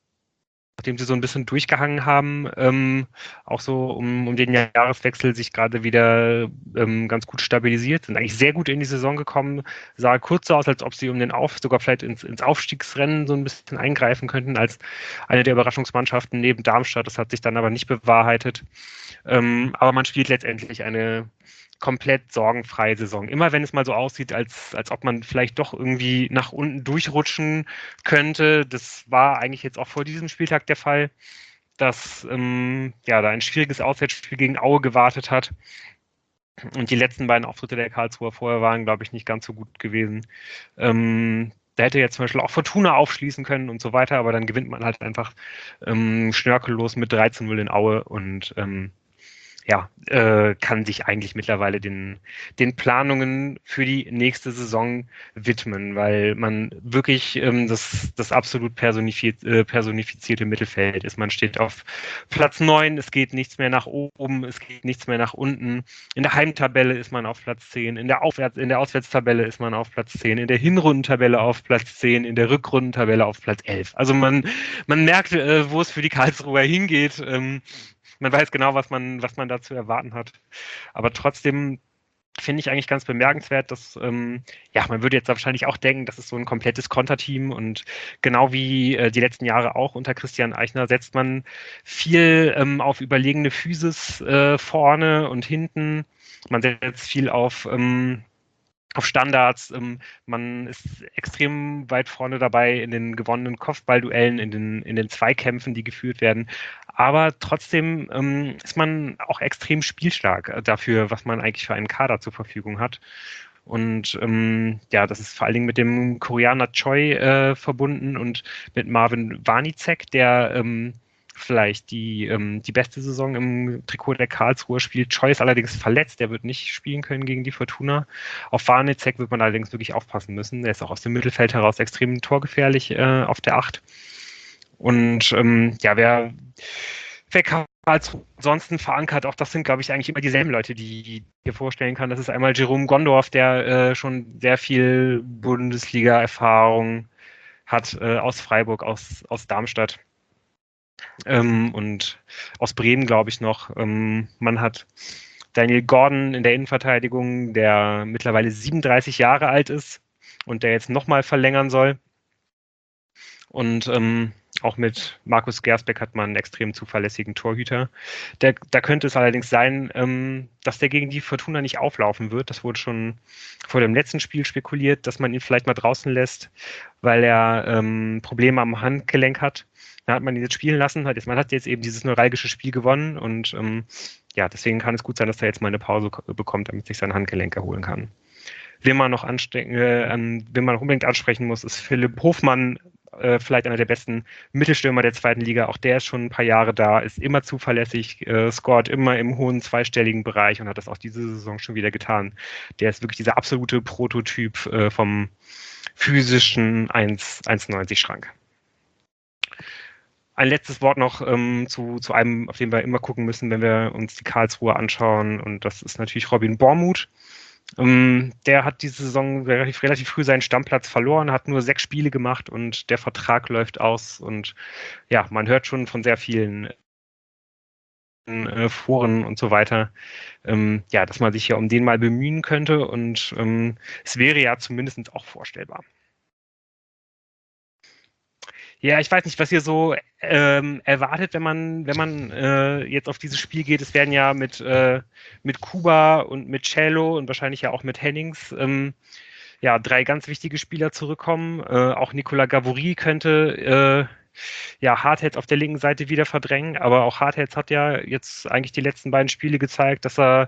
haben, auch so um den Jahreswechsel sich gerade wieder ganz gut stabilisiert, sind eigentlich sehr gut in die Saison gekommen, sah kurz so aus, als ob sie sogar vielleicht ins Aufstiegsrennen so ein bisschen eingreifen könnten, als eine der Überraschungsmannschaften neben Darmstadt. Das hat sich dann aber nicht bewahrheitet. Aber man spielt letztendlich eine komplett sorgenfreie Saison. Immer wenn es mal so aussieht, als ob man vielleicht doch irgendwie nach unten durchrutschen könnte, das war eigentlich jetzt auch vor diesem Spieltag der Fall, dass da ein schwieriges Auswärtsspiel gegen Aue gewartet hat. Und die letzten beiden Auftritte der Karlsruher vorher waren, glaube ich, nicht ganz so gut gewesen. Da hätte jetzt zum Beispiel auch Fortuna aufschließen können und so weiter, aber dann gewinnt man halt einfach schnörkellos mit 13-0 in Aue und kann sich eigentlich mittlerweile den Planungen für die nächste Saison widmen, weil man wirklich das absolut personifizierte Mittelfeld ist. Man steht auf Platz 9, es geht nichts mehr nach oben, es geht nichts mehr nach unten. In der Heimtabelle ist man auf Platz 10, in der Auswärtstabelle ist man auf Platz 10, in der Hinrundentabelle auf Platz 10, in der Rückrundentabelle auf Platz 11. Also man merkt, wo es für die Karlsruher hingeht. Man weiß genau, was man da zu erwarten hat. Aber trotzdem finde ich eigentlich ganz bemerkenswert, dass, ja, man würde jetzt wahrscheinlich auch denken, das ist so ein komplettes Konterteam und genau wie die letzten Jahre auch unter Christian Eichner setzt man viel auf überlegene Physis vorne und hinten. Man setzt viel auf Standards. Man ist extrem weit vorne dabei in den gewonnenen Kopfballduellen, in den Zweikämpfen, die geführt werden. Aber trotzdem ist man auch extrem spielstark dafür, was man eigentlich für einen Kader zur Verfügung hat. Und ja, das ist vor allen Dingen mit dem Koreaner Choi verbunden und mit Marvin Warnicek, der vielleicht die beste Saison im Trikot der Karlsruher spielt. Choi ist allerdings verletzt, der wird nicht spielen können gegen die Fortuna. Auf Warnicek wird man allerdings wirklich aufpassen müssen. Der ist auch aus dem Mittelfeld heraus extrem torgefährlich auf der 8. Und ja, wer Karlsruhe ansonsten verankert, auch das sind, glaube ich, eigentlich immer dieselben Leute, die ich mir vorstellen kann. Das ist einmal Jerome Gondorf, der schon sehr viel Bundesliga-Erfahrung hat aus Freiburg, aus Darmstadt. Und aus Bremen, glaube ich, noch. Man hat Daniel Gordon in der Innenverteidigung, der mittlerweile 37 Jahre alt ist und der jetzt nochmal verlängern soll. Und auch mit Markus Gersbeck hat man einen extrem zuverlässigen Torhüter. Da könnte es allerdings sein, dass der gegen die Fortuna nicht auflaufen wird. Das wurde schon vor dem letzten Spiel spekuliert, dass man ihn vielleicht mal draußen lässt, weil er Probleme am Handgelenk hat. Da hat man ihn jetzt spielen lassen. Man hat jetzt eben dieses neuralgische Spiel gewonnen und ja, deswegen kann es gut sein, dass er jetzt mal eine Pause bekommt, damit sich sein Handgelenk erholen kann. Wen man noch unbedingt ansprechen muss, ist Philipp Hofmann, vielleicht einer der besten Mittelstürmer der zweiten Liga. Auch der ist schon ein paar Jahre da, ist immer zuverlässig, scoret immer im hohen zweistelligen Bereich und hat das auch diese Saison schon wieder getan. Der ist wirklich dieser absolute Prototyp vom physischen 1,90 Schrank. Ein letztes Wort noch zu einem, auf den wir immer gucken müssen, wenn wir uns die Karlsruhe anschauen. Und das ist natürlich Robin Bormuth. Der hat diese Saison relativ früh seinen Stammplatz verloren, hat nur 6 Spiele gemacht und der Vertrag läuft aus. Und ja, man hört schon von sehr vielen Foren und so weiter, ja, dass man sich ja um den mal bemühen könnte. Und es wäre ja zumindest auch vorstellbar. Ja, ich weiß nicht, was ihr so erwartet, wenn man jetzt auf dieses Spiel geht. Es werden ja mit Kuba und mit Cello und wahrscheinlich ja auch mit Hennings ja 3 ganz wichtige Spieler zurückkommen. Auch Nicolas Gavory könnte ja Hardheads auf der linken Seite wieder verdrängen, aber auch Hardheads hat ja jetzt eigentlich die letzten beiden Spiele gezeigt, dass er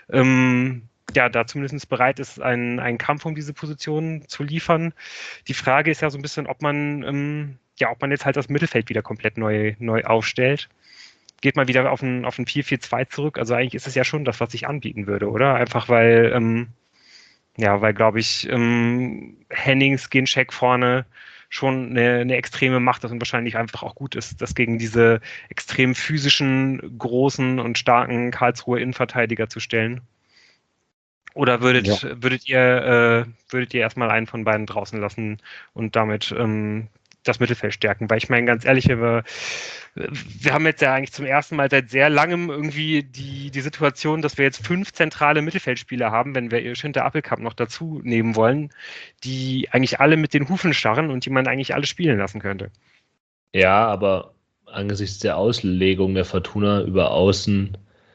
ja, da zumindest bereit ist, einen Kampf um diese Position zu liefern. Die Frage ist ja so ein bisschen, ob man jetzt halt das Mittelfeld wieder komplett neu aufstellt. Geht man wieder auf ein 4-4-2 zurück? Also eigentlich ist es ja schon das, was sich anbieten würde, oder? Einfach weil, glaube ich, Hennings, Ginczek vorne schon eine extreme Macht ist und wahrscheinlich einfach auch gut ist, das gegen diese extrem physischen, großen und starken Karlsruher Innenverteidiger zu stellen. Oder würdet ihr erstmal einen von beiden draußen lassen und damit das Mittelfeld stärken? Weil ich meine, ganz ehrlich, wir haben jetzt ja eigentlich zum ersten Mal seit sehr langem irgendwie die Situation, dass wir jetzt 5 zentrale Mittelfeldspieler haben, wenn wir Schinter Appelkamp noch dazu nehmen wollen, die eigentlich alle mit den Hufen starren und die man eigentlich alle spielen lassen könnte. Ja, aber angesichts der Auslegung der Fortuna über Außen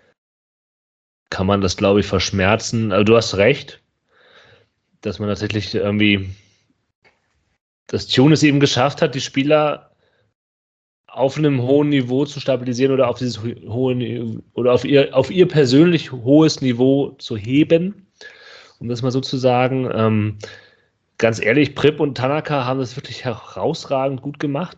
kann man das, glaube ich, verschmerzen. Also du hast recht, dass man tatsächlich irgendwie dass Tunis eben geschafft hat, die Spieler auf einem hohen Niveau zu stabilisieren oder auf dieses hohe oder auf ihr persönlich hohes Niveau zu heben, um das mal so zu sagen. Ganz ehrlich, Pripp und Tanaka haben das wirklich herausragend gut gemacht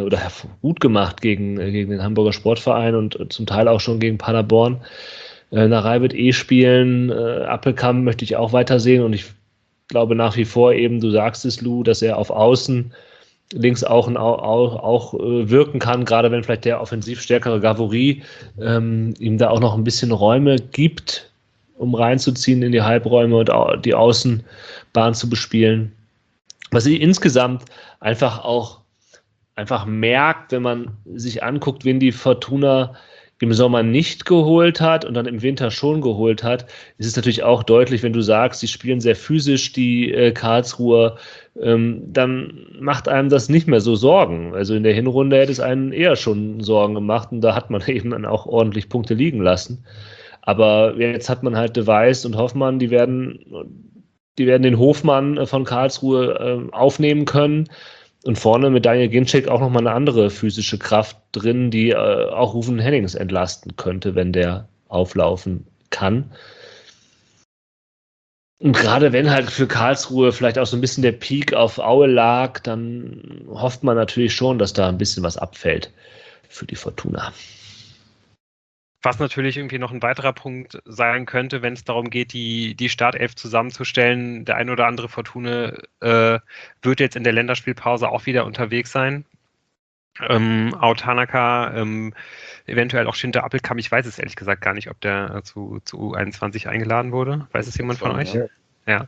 gegen den Hamburger Sportverein und zum Teil auch schon gegen Paderborn. Narei wird spielen, Appelkamp möchte ich auch weitersehen und ich glaube nach wie vor eben, du sagst es, Lou, dass er auf Außen links auch wirken kann, gerade wenn vielleicht der offensiv stärkere Gavory ihm da auch noch ein bisschen Räume gibt, um reinzuziehen in die Halbräume und die Außenbahn zu bespielen. Was ich insgesamt einfach merkt, wenn man sich anguckt, wen die Fortuna im Sommer nicht geholt hat und dann im Winter schon geholt hat, ist es natürlich auch deutlich, wenn du sagst, sie spielen sehr physisch, die Karlsruher, dann macht einem das nicht mehr so Sorgen. Also in der Hinrunde hätte es einen eher schon Sorgen gemacht und da hat man eben dann auch ordentlich Punkte liegen lassen. Aber jetzt hat man halt De Wijs und Hoffmann, die werden den Hofmann von Karlsruhe aufnehmen können. Und vorne mit Daniel Ginczek auch nochmal eine andere physische Kraft drin, die auch Ruven Hennings entlasten könnte, wenn der auflaufen kann. Und gerade wenn halt für Karlsruhe vielleicht auch so ein bisschen der Peak auf Aue lag, dann hofft man natürlich schon, dass da ein bisschen was abfällt für die Fortuna. Was natürlich irgendwie noch ein weiterer Punkt sein könnte, wenn es darum geht, die Startelf zusammenzustellen. Der ein oder andere Fortuna wird jetzt in der Länderspielpause auch wieder unterwegs sein. Ao Tanaka, eventuell auch Shinta Appelkamp. Ich weiß es ehrlich gesagt gar nicht, ob der zu U21 eingeladen wurde. Weiß es jemand von euch? Ja.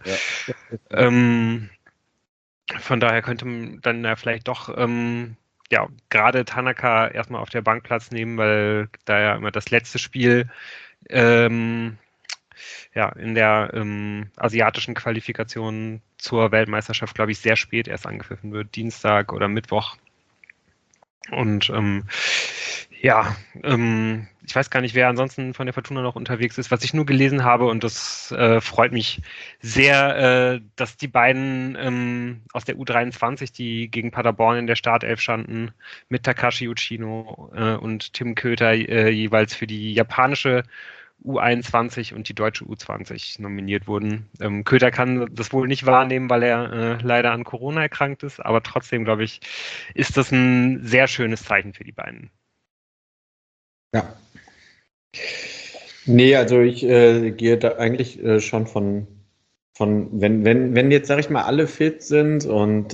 Von daher könnte man dann ja vielleicht doch gerade Tanaka erstmal auf der Bank Platz nehmen, weil da ja immer das letzte Spiel in der asiatischen Qualifikation zur Weltmeisterschaft, glaube ich, sehr spät erst angepfiffen wird, Dienstag oder Mittwoch. Und ich weiß gar nicht, wer ansonsten von der Fortuna noch unterwegs ist. Was ich nur gelesen habe, und das freut mich sehr, dass die beiden aus der U23, die gegen Paderborn in der Startelf standen, mit Takashi Uchino und Tim Köter jeweils für die japanische U21 und die deutsche U20 nominiert wurden. Köter kann das wohl nicht wahrnehmen, weil er leider an Corona erkrankt ist, aber trotzdem, glaube ich, ist das ein sehr schönes Zeichen für die beiden. Ja. Nee, also ich gehe da eigentlich schon von wenn jetzt, sag ich mal, alle fit sind und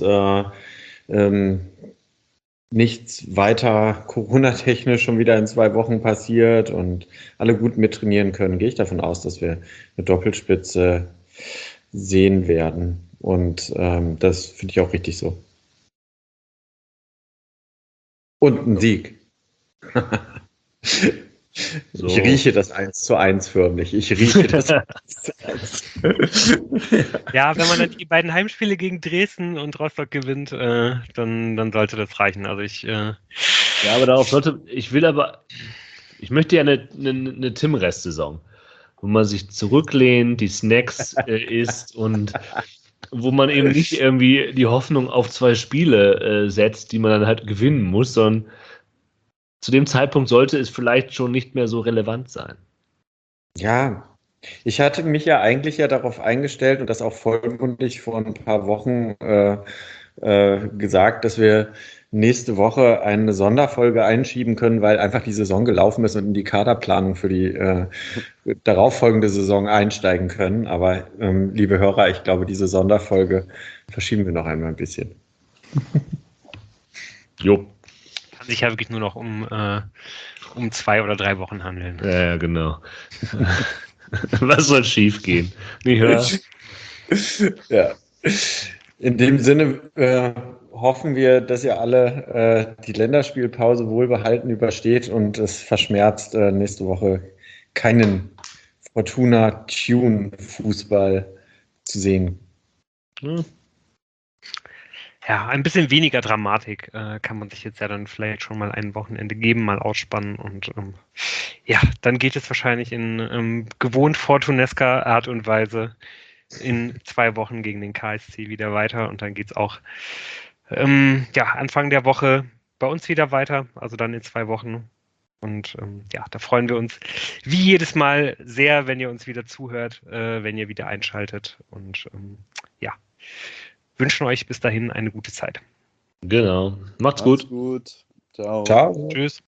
nichts weiter Corona-technisch schon wieder in 2 Wochen passiert und alle gut mittrainieren können, gehe ich davon aus, dass wir eine Doppelspitze sehen werden. Und das finde ich auch richtig so. Und ein Sieg. So. Ich rieche das 1:1 förmlich. Ich rieche das 1:1. Ja, wenn man dann die beiden Heimspiele gegen Dresden und Rostock gewinnt, dann sollte das reichen. Also Ja, aber darauf ich möchte ja eine Tim-Rest-Saison, wo man sich zurücklehnt, die Snacks isst und wo man eben nicht irgendwie die Hoffnung auf 2 Spiele setzt, die man dann halt gewinnen muss, sondern zu dem Zeitpunkt sollte es vielleicht schon nicht mehr so relevant sein. Ja, ich hatte mich ja eigentlich darauf eingestellt und das auch vollmundig vor ein paar Wochen gesagt, dass wir nächste Woche eine Sonderfolge einschieben können, weil einfach die Saison gelaufen ist und in die Kaderplanung für die darauffolgende Saison einsteigen können. Aber liebe Hörer, ich glaube, diese Sonderfolge verschieben wir noch einmal ein bisschen. Jo. kann sich ja wirklich nur noch um 2 oder 3 Wochen handeln. Ja, genau. Was soll schief gehen? Nicht wahr? Ja. In dem Sinne hoffen wir, dass ihr alle die Länderspielpause wohlbehalten übersteht und es verschmerzt nächste Woche keinen Fortuna-Tune-Fußball zu sehen. Ja, ein bisschen weniger Dramatik kann man sich jetzt ja dann vielleicht schon mal ein Wochenende geben, mal ausspannen und dann geht es wahrscheinlich in gewohnt fortunesker Art und Weise in 2 Wochen gegen den KSC wieder weiter und dann geht es auch Anfang der Woche bei uns wieder weiter, also dann in 2 Wochen. Und da freuen wir uns wie jedes Mal sehr, wenn ihr uns wieder zuhört, wenn ihr wieder einschaltet und wünschen euch bis dahin eine gute Zeit. Genau. Macht's Macht's gut. gut. Ciao. Ciao. Tschüss.